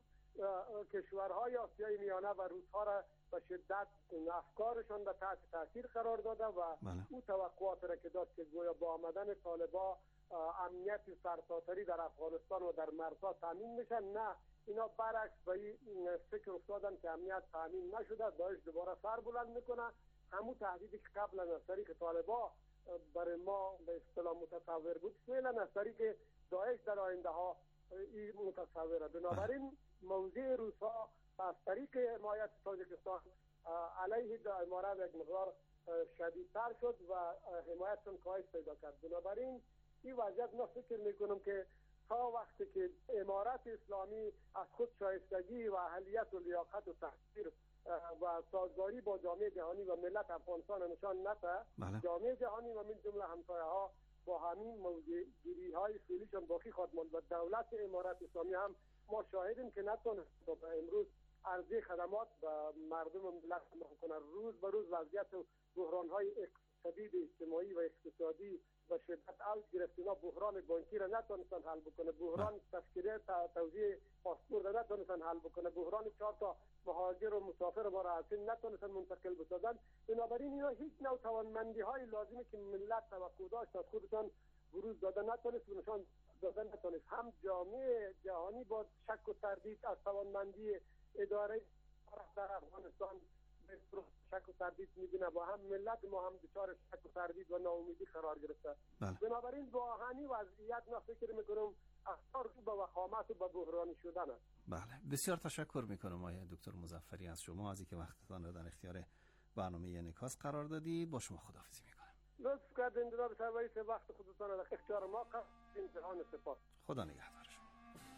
کشورهای آسیای میانه و روس‌ها را به شدت افکارشان به تحت تاثیر قرار داده و او توقعات را که داشت که گویا با آمدن طالبان امنیت سرتاسری در افغانستان و در مرزها تامین میشن، نه، اینا برعکس به این فکر افتادن که امنیت تامین نشده، داعش دوباره سر بلند میکنه. همون تهدیدی که قبلا از طریق طالبان برای ما به اصطلاح متصور بود، فعلا از طریق داعش در آینده ها این متصوره. بنابراین موضع روس‌ها از طریق حمایت تاجیکستان علیه امارت یک مقدار شدیدتر شد و حمایتشون کاهش پیدا کرد. بنابراین این وضعیت ما فکر میکنم که تا وقتی که امارت اسلامی از خود شایستگی و اهلیت و لیاقت و تحصیل و سازگاری با جامعه جهانی و ملت افغانستان نشان نده، جامعه جهانی و من جمله همسایه ها با همین موضوعگیری های فعلیشان باقی خواهد ماند و دولت امارت اسلامی هم ما شاهدیم که نتونه امروز عرضه خدمات به مردم ملت کنه. روز به روز وضعیت بحران های شدید اجتماعی و اقتصادی و شدت اوج گرفت. اینا بحران بانکی را نتونستن حل بکنه، بحران تذکره توزیع پاسپورت را نتونستن حل بکنه، بحران چهار تا مهاجر و مسافر ما را نتونستن منتقل بسازن. بنابراین اینا هیچ نوع توانمندی های لازمی که ملت توقع داشت از خودشان بروز داده نتونست و نشان داده نتونست. هم جامعه جهانی با شک و تردید از توانمندی اداره در افغانستان شک و تردید میبینه و هم ملت ما هم دچار شک و تردید و ناامیدی قرار گرفته. بله. بنابراین با همین وضعیت ما فکر میکنم افکار به وخامت و به بحرانی شدن است. بله، بسیار تشکر میکنم آقای دکتر مظفری از شما، از اینکه وقتتان را در اختیار برنامه انعکاس قرار دادید. با شما خداحافظی میکنم. لطف کردین جناب سرویس، وقت خودتان را در اختیار ما قرار دادین. جهان سپاس. خدا نگهدار شما.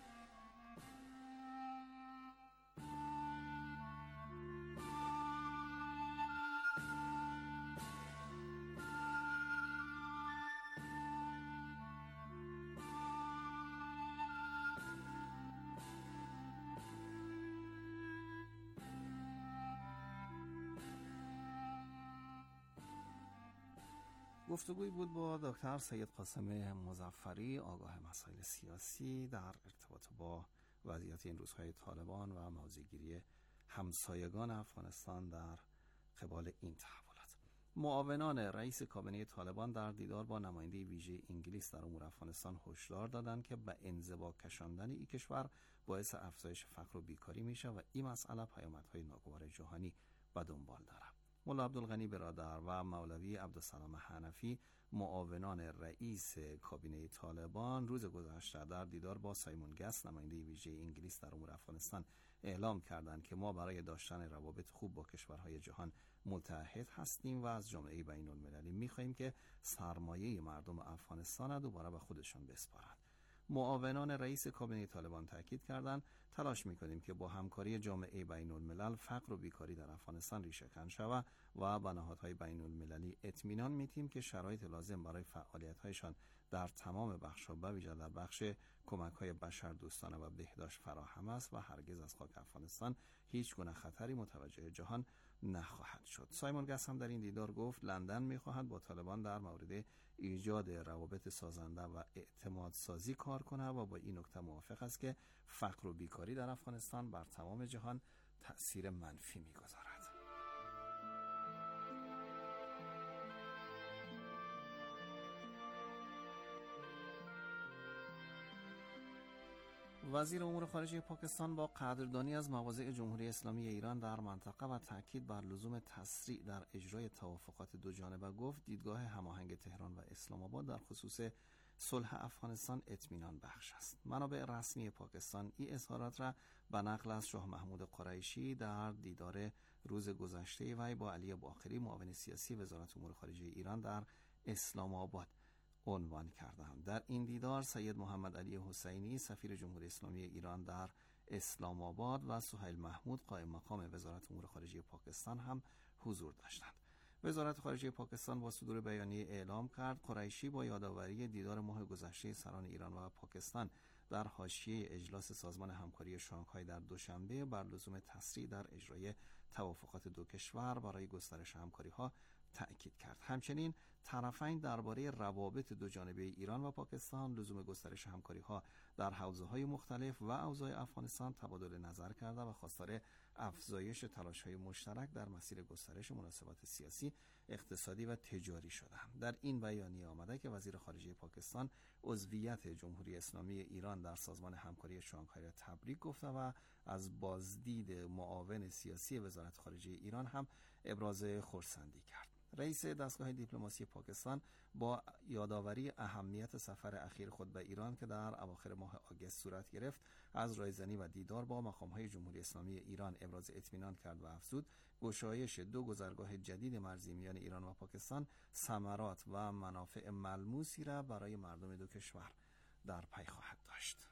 گفتگوی بود با دکتر سید قاسم مظفری، آگاه مسائل سیاسی در ارتباط با وضعیت این روزهای طالبان و موضع‌گیری همسایگان افغانستان در قبال این تحولات. معاونان رئیس کابینه طالبان در دیدار با نماینده ویژه انگلیس در امور افغانستان هشدار دادند که به انزوا کشاندن این کشور باعث افزایش فقر و بیکاری میشه و این مسئله پیامدهای ناگوار جهانی به دنبال داره. مولا عبدالغنی برادر و مولوی عبدالسلام حنفی، معاونان رئیس کابینه طالبان، روز گذشته در دیدار با سایمون گس، نماینده ویژه انگلیس در امور افغانستان، اعلام کردند که ما برای داشتن روابط خوب با کشورهای جهان متحد هستیم و از جامعه بین المللی می‌خواهیم که سرمایه مردم افغانستان را دوباره به خودشان بسپارند. معاونان رئیس کابینه طالبان تاکید کردند تلاش می‌کنیم که با همکاری جامعه بین الملل فقر و بیکاری در افغانستان ریشه‌کن شود و به نهادهای بین المللی اطمینان می‌دهیم که شرایط لازم برای فعالیت‌هایشان در تمام بخش‌ها به ویژه در بخش کمک‌های بشردوستانه و بهداشت فراهم است و هرگز از خاک افغانستان هیچ گونه خطری متوجه جهان نخواهد شد. سایمون گس هم در این دیدار گفت لندن می‌خواهد با طالبان در مورد ایجاد روابط سازنده و اعتماد سازی کار کنه و با این نکته موافق است که فقر و بیکاری در افغانستان بر تمام جهان تأثیر منفی می‌گذارد. وزیر امور خارجه پاکستان با قدردانی از مواضع جمهوری اسلامی ایران در منطقه و تاکید بر لزوم تسریع در اجرای توافقات دو جانبه گفت دیدگاه هماهنگ تهران و اسلام آباد در خصوص صلح افغانستان اطمینان بخش است. منابع رسمی پاکستان این اظهارات را به نقل از شاه محمود قریشی در دیدار روز گذشته وی با علی باقری، معاون سیاسی وزارت امور خارجه ایران در اسلام آباد عنوان کردند. در این دیدار سید محمد علی حسینی، سفیر جمهوری اسلامی ایران در اسلام آباد و سهیل محمود، قائم مقام وزارت امور خارجه پاکستان هم حضور داشتند. وزارت خارجه پاکستان با صدور بیانیه اعلام کرد قریشی با یادآوری دیدار ماه گذشته سران ایران و پاکستان در حاشیه اجلاس سازمان همکاری شانگهای در دوشنبه بر لزوم تسریع در اجرای توافقات دو کشور برای گسترش همکاری‌ها تأکید کرد. همچنین طرفین درباره روابط دو جانبه ایران و پاکستان، لزوم گسترش همکاری‌ها در حوزه‌های مختلف و اوضاع افغانستان تبادل نظر کرده و خواستار افزایش تلاش‌های مشترک در مسیر گسترش مناسبات سیاسی، اقتصادی و تجاری شدند. در این بیانیه آمده که وزیر خارجه پاکستان عضویت جمهوری اسلامی ایران در سازمان همکاری شانگهای را تبریک گفته و از بازدید معاون سیاسی وزارت خارجه ایران هم ابراز خرسندی کرد. رئیس دستگاه دیپلماسی پاکستان با یادآوری اهمیت سفر اخیر خود به ایران که در اواخر ماه آگوست صورت گرفت، از رایزنی و دیدار با مقام‌های جمهوری اسلامی ایران ابراز اطمینان کرد و افزود گشایش دو گذرگاه جدید مرزی میان ایران و پاکستان ثمرات و منافع ملموسی را برای مردم دو کشور در پی خواهد داشت.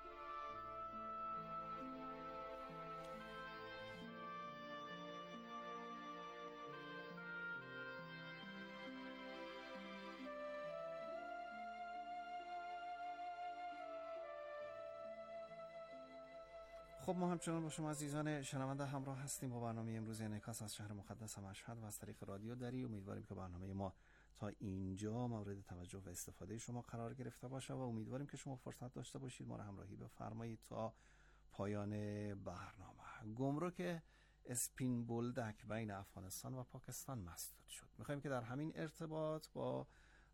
خب ما همچنان با شما عزیزان شنونده همراه هستیم با برنامه امروز انعکاس از شهر مقدس مشهد و از طریق رادیو دری. امیدواریم که برنامه ما تا اینجا مورد توجه و استفاده شما قرار گرفته باشه و امیدواریم که شما فرصت داشته باشید ما را همراهی بفرمایید تا پایان برنامه. گمرک اسپین بولدک بین افغانستان و پاکستان مسدود شد. میخوایم که در همین ارتباط با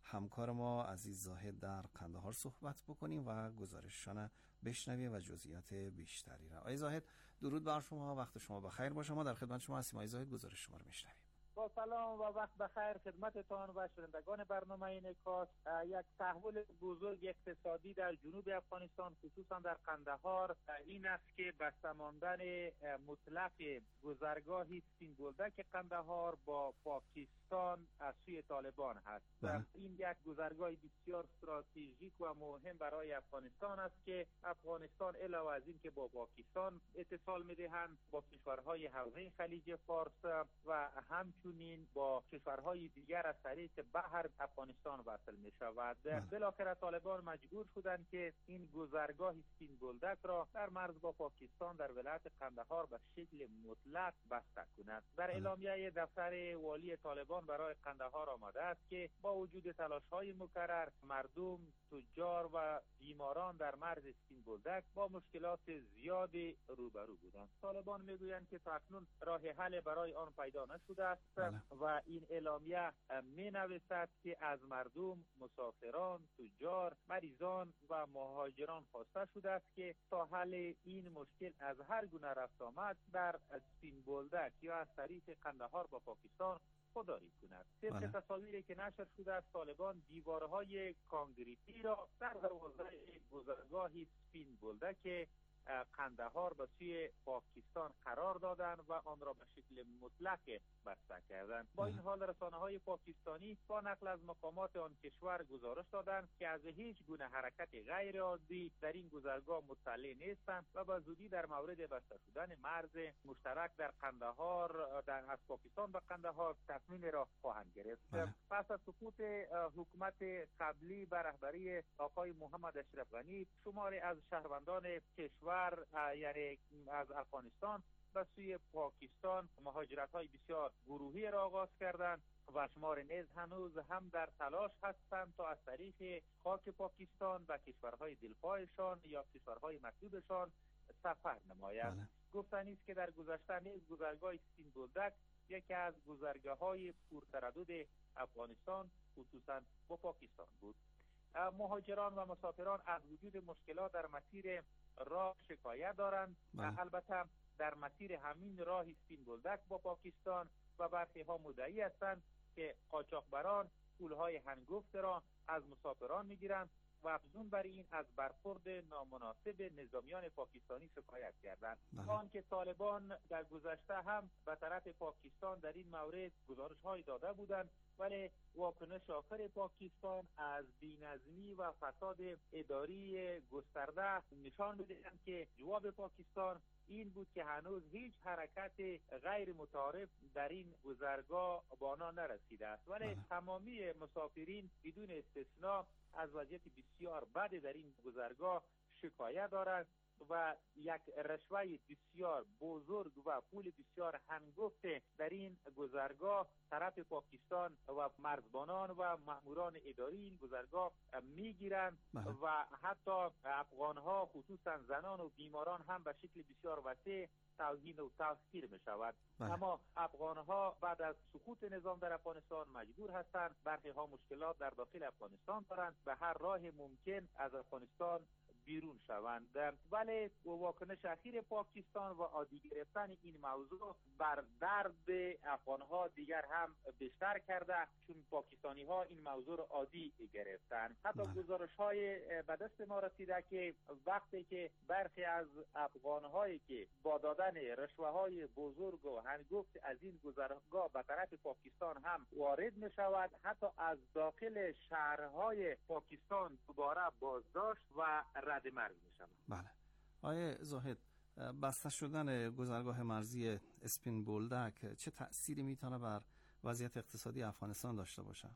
همکار ما عزیز زاهد در قندهار صحبت بکنیم و گزارششان بشنویم و جزئیات بیشتری را. آقای زاهد درود بر شما، وقت شما بخیر باشه. ما در خدمت شما هستیم. آقای زاهد گزارش شما رو میشنویم. با سلام و وقت بخیر خدمتتان و شنوندگان برنامه این کاست. یک تحول بزرگ اقتصادی در جنوب افغانستان خصوصا در قندهار این است که بسته ماندن مطلق گذرگاه سپین بولدک قندهار با پاکستان از سوی طالبان هست. بله. این یک گذرگاه بسیار استراتژیک و مهم برای افغانستان است که افغانستان علاوه از این که با پاکستان اتصال می‌دهند با کشورهای حوزه خلیج فارس و همچنین با کشورهای دیگر از طریق بحر افغانستان وصل می شود. بالاخره طالبان مجبور شدند که این گذرگاه سپین بولدک را در مرز با پاکستان در ولایت قندهار به شکل مطلق بسته کند. در اعلامیه دفتر والی طالبان برای قندهار آمده است که با وجود تلاش‌های مکرر مردم، تجار و بیماران در مرز سپین بولدک با مشکلات زیادی روبرو بودند. طالبان میگویند که تاکنون راه حل برای آن پیدا نشده است. بله. و این اعلامیه می نویسد که از مردم، مسافران، تجار، مریضان و مهاجران خواسته شده است که تا حل این مشکل از هر گونه رفت آمد در سپین بولدک یا از طریق قندهار با پاکستان خودداری کند. طبق تصاویری که نشر شده است طالبان دیوارهای کانکریتی را در دروازه گذرگاه سپین بولدک قندهار به سوی پاکستان قرار دادند و آن را به شکل مطلق بسته کردند. با این حال رسانه‌های پاکستانی با نقل از مقامات آن کشور گزارش دادند که از هیچ گونه حرکت غیر عادی در این گذرگاه مطلع نیستند و به زودی در مورد بسته شدن مرز مشترک در قندهار در از پاکستان به قندهار تصمیم را خواهند گرفت. پس از سقوط حکومت قبلی بر رهبری آقای محمد اشرف غنی شماری از شهروندان کشور یعنی از افغانستان به سوی پاکستان مهاجرت‌های بسیار گروهی را آغاز کردند و شمار نیز هنوز هم در تلاش هستند تا از طریق خاک پاکستان به کشورهای دلخواهشان یا کشورهای مطلوبشان سفر نمایند. گفتنی است که در گذشته نیز گذرگاه سپین بولدک یکی از گذرگاه‌های پرتردد افغانستان خصوصا با پاکستان بود. مهاجران و مسافران از وجود مشکلات در مسیر راه شکایت دارند. البته در مسیر همین راه سپین بولدک با پاکستان و برخی ها مدعی هستند که قاچاقبران پولهای هنگفت را از مسافران میگیرند و افزون بر این از برخورد نامناسب نظامیان پاکستانی شکایت کردند. آن که طالبان در گذشته هم به طرف پاکستان در این مورد گزارش‌های داده بودند ولی واکنش آخر پاکستان از بی‌نظمی و فساد اداری گسترده نشان می‌دهند که جواب پاکستان این بود که هنوز هیچ حرکت غیر متعارف در این گذرگاه به آنها نرسیده است ولی تمامی مسافرین بدون استثناء از وضعیت بسیار بد در این گذرگاه شکایت دارند و یک رشوه بسیار بزرگ و پول بسیار هنگفت در این گذرگاه طرف پاکستان و مرزبانان و مأموران اداری این گذرگاه میگیرند و حتی افغانها خصوصا زنان و بیماران هم به شکل بسیار وسیع توهین و تحقیر می شود. اما افغانها بعد از سقوط نظام در افغانستان مجبور هستند، برخی ها مشکلات در داخل افغانستان دارند، به هر راه ممکن از افغانستان بیرون شوند. ولی واکنش اخیر پاکستان و عادی گرفتن این موضوع بر درد افغانها دیگر هم بیشتر کرده، چون پاکستانی ها این موضوع را عادی گرفتن. حتی گزارش های به دست ما رسیده که وقتی که برخی از افغانهایی که با دادن رشوه های بزرگ و هنگفت از این گذرگاه به طرف پاکستان هم وارد می شود، حتی از داخل شهرهای پاکستان دوباره بازداشت و رد مرگ می شود. بله. آقای زاهد، بسته شدن گذرگاه مرزی سپین بولدک چه تأثیری میتونه بر وضعیت اقتصادی افغانستان داشته باشه؟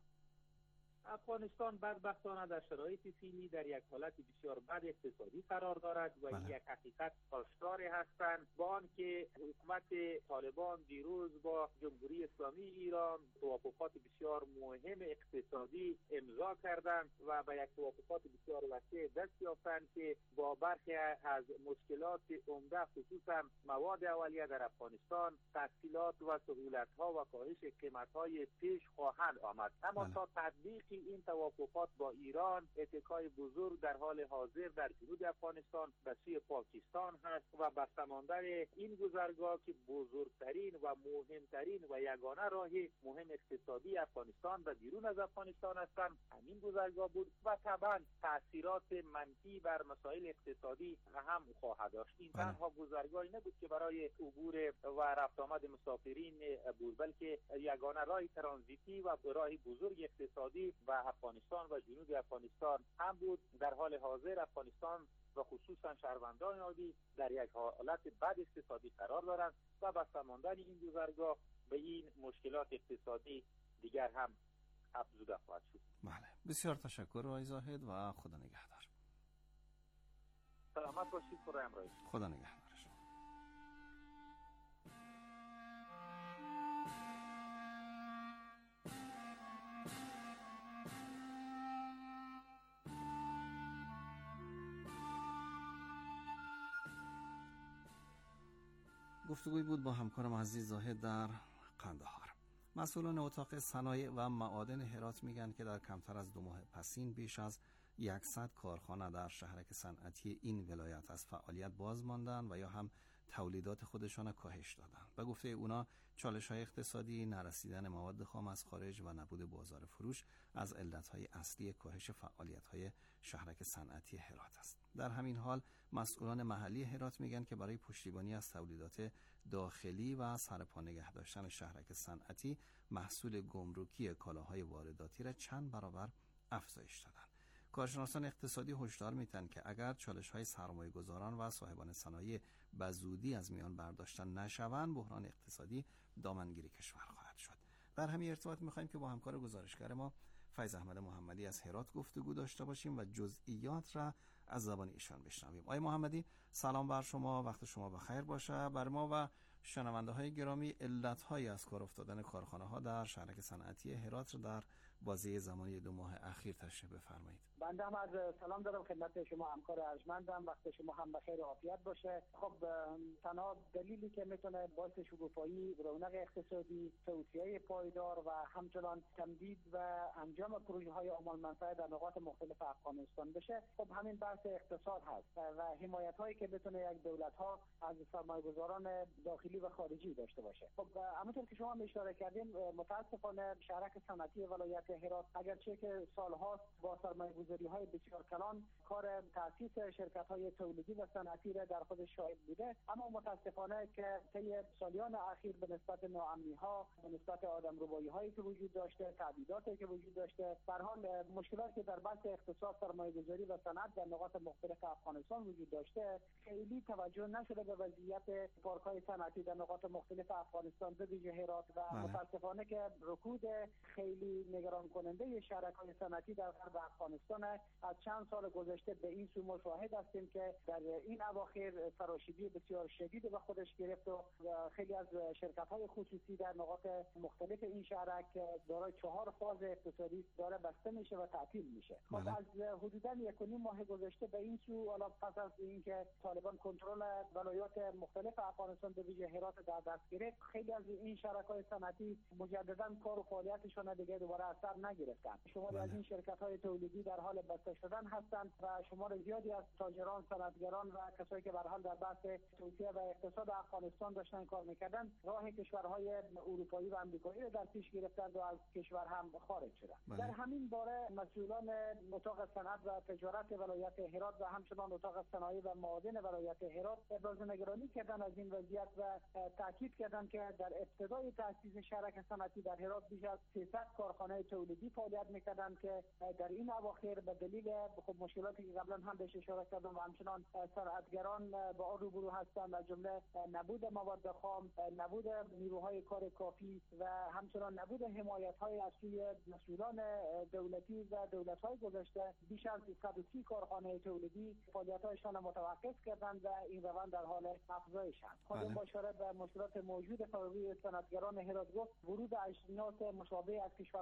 افغانستان بدبختانه در شرایط فعلی در یک حالت بسیار بد اقتصادی قرار دارد و این یک حقیقت آشکار هستند، با آنکه حکومت طالبان دیروز با جمهوری اسلامی ایران توافقات بسیار مهم اقتصادی امضا کردند و به یک توافقات بسیار وسیع دست یافتند که با برخی از مشکلات عمده خصوصا مواد اولیه در افغانستان تسهیلات و سهولت‌ها و کاهش قیمت‌های پیش خواهند آمد. اما تا تطبیق این توافقات با ایران اتکای بزرگ در حال حاضر در جنوب افغانستان به سوی پاکستان هست و بسته‌ماندن این گذرگاه که بزرگترین و مهمترین و یگانه راه مهم اقتصادی افغانستان و بیرون از افغانستان هستند، همین گذرگاه بود و طبعا تاثیرات منفی بر مسائل اقتصادی هم خواهد داشت. این تنها گذرگاهی نبود که برای عبور و رفت آمد مسافرین بود، بلکه یگانه راه ترانزیتی و راه بزرگ اقتصادی و افغانستان و جنوب افغانستان هم بود. در حال حاضر افغانستان و خصوصا شهروندان عادی در یک حالت بد اقتصادی قرار دارند و بسته‌ماندن این گذرگاه به این مشکلات اقتصادی دیگر هم افزوده خواهد شد. بله، بسیار تشکر آقای زاهد و خدا نگهدار. سلامت باشید. خدا همراهتون. خدا نگهدار شما. گفتگوی بود با همکارم عزیز زاهد در قندهار. مسئولان اتاق صنایع و معادن هرات میگن که در کمتر از دو ماه پسین بیش از صد کارخانه در شهرک صنعتی این ولایت از فعالیت باز ماندن و یا هم تولیدات خودشان کاهش دادن. به گفته اونا چالش‌های اقتصادی، نرسیدن مواد خام از خارج و نبود بازار فروش از علت‌های اصلی کاهش فعالیت‌های شهرک صنعتی هرات است. در همین حال مسئولان محلی هرات میگن که برای پشتیبانی از تولیدات داخلی و سرپا نگه داشتن شهرک صنعتی محصول گمرکی کالاهای وارداتی را چند برابر افزایش دادن. کارشناسان اقتصادی هشدار میدن که اگر چالش‌های سرمایه‌گذاران و صاحبان صنایع به زودی از میان برداشته نشوند، بحران اقتصادی دامنگیر کشور خواهد شد. در همین ارتباط می‌خوایم که با همکار گزارشگر ما فیض احمد محمدی از هرات گفتگو داشته باشیم و جزئیات را از زبان ایشان بشنویم. آقای محمدی، سلام بر شما، وقت شما بخیر باشه. بر ما و شنونده‌های گرامی علت‌هایی از کار افتادن کارخانه‌ها در شهرک صنعتی هرات را در بازه زمانی دو ماه اخیر تشریح بفرمایید. بنده هم از سلام دارم خدمت شما همکار ارجمندم، وقت شما هم بخیر و عافیت باشه. خب تنها دلیلی که میتونه باعث شکوفایی، رونق اقتصادی، توسعه پایدار و همچنان تمدید و انجام پروژه‌های عمومی منفعه در نقاط مختلف افغانستان بشه، خب همین بحث اقتصاد هست و حمایت‌هایی که بتونه یک دولت‌ها از سرمایه‌گذاران داخلی و خارجی داشته باشه. خب همونطور که شما اشاره کردین، متأسفانه شهرک صنعتی ولایت هرات اگرچه که سال‌هاست با سرمایه‌گذاری‌های بسیار کلان کار تأسیس شرکت‌های تولیدی و صنعتی را در خودش شاهد بوده، اما متأسفانه که طی سالیان اخیر به نسبت ناامنی‌ها، به نسبت آدمربایی‌هایی که وجود داشته، تعدیداتی که وجود داشته، به هر حال مشکلاتی در بحث اقتصاد، سرمایه‌گذاری و صنعت در نقاط مختلف افغانستان وجود داشته، خیلی توجه نشده به وضعیت پارک‌های صنعتی در نقاط مختلف افغانستان به ویژه هرات و بله. متأسفانه که رکود خیلی نگران کننده شهرک‌های صنعتی در غرب افغانستان از چند سال گذشته به این سو مشاهد هستیم که در این اواخر سراشیبی بسیار شدید به خودش گرفت و خیلی از شرکت‌های خصوصی در نقاط مختلف این شهرک دارای چهار فاز اقتصادی داره بسته میشه و تعطیل میشه. خب از حدوداً یک و نیم ماه گذشته به این سو، حالا پس از اینکه طالبان کنترل ولایات مختلف افغانستان به ویژه هرات در دست گرفت، خیلی از این شرکت‌های صنعتی مجدداً کار و فعالیتشون دیگه دوباره اثر نگرفتن. شماری از این شرکت‌های تولیدی در حال بسته شدن هستند و شمار زیادی از تاجران، صنعتگران و کسایی که به هر حال در بحث توسعه و اقتصاد افغانستان داشتن کار می‌کردن، راه کشورهای اروپایی و آمریکایی را در پیش گرفتند و از کشور هم خارج شدند. در همین باره مسئولان اتاق صنعت و تجارت ولایت هرات و همچنان اتاق صنایع و معادن ولایت هرات ابراز نگرانی کردند از این وضعیت و تاکید کردند که در ابتدای تأسیس شرکت صنعتی در هرات بیش از سیصد کارخانه تولیدی فعالیت می‌کردند که در این اواخر به دلیل خب مشکلاتی که قبلا هم بهش اشاره کردم و همچنان صنعتگران با آن روبرو هستند، از جمله نبود مواد خام، نبود نیروهای کار کافی و همچنان نبود حمایت‌های از سوی مسئولان دولتی و دولت‌های گذشته، بیش از صد و سی کارخانه تولیدی فعالیت‌هایشان را متوقف کردند و این روند در حال افزایش است. خود با اشاره به مشکلات موجود فراروی صنعتگران هرات گفت ورود اجناس مشابه از کشورهای خارجی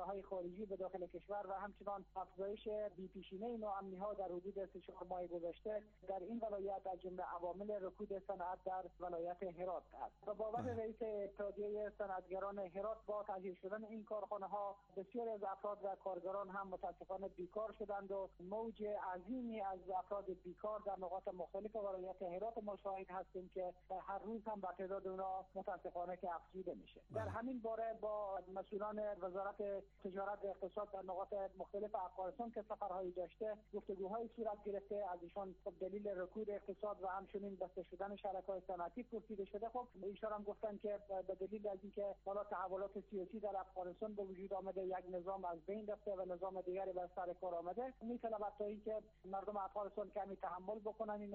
خارجی به داخل کشور و همچنان افزایش بی‌پیشینه ناامنی‌ها در حدود سه چهار ماه گذشته در این ولایت از جمله عوامل رکود صنعت در ولایت هرات است. به باور رئیس اتحادیه صنعتگران هرات، با تأجیل شدن این کارخانه‌ها بسیاری از افراد و کارگران هم متاسفانه بیکار شدند و موج عظیمی از افراد بیکار در نقاط مختلف ولایت هرات ما شاهد هستیم که هر روز هم به تعداد اونا متاسفانه که افزوده میشه. در همین باره با مسئولان وزارت تجارت و اقتصاد در نقاط مختلف افغانستان که سفرهایی داشته گفتگوهای صورت گرفته، از ایشان خب دلیل رکود اقتصاد و همچنین بسته شدن شرکای صنعتی پرسیده شده. خب ایشان هم گفتن که به دلیل از اینکه حالا تحولات سیاسی در افغانستان به وجود آمده، یک نظام از بین رفته و نظام دیگری بر سر کار آمده، میطلبد تا اینکه مردم افغانستان کمی تحمل بکنن، این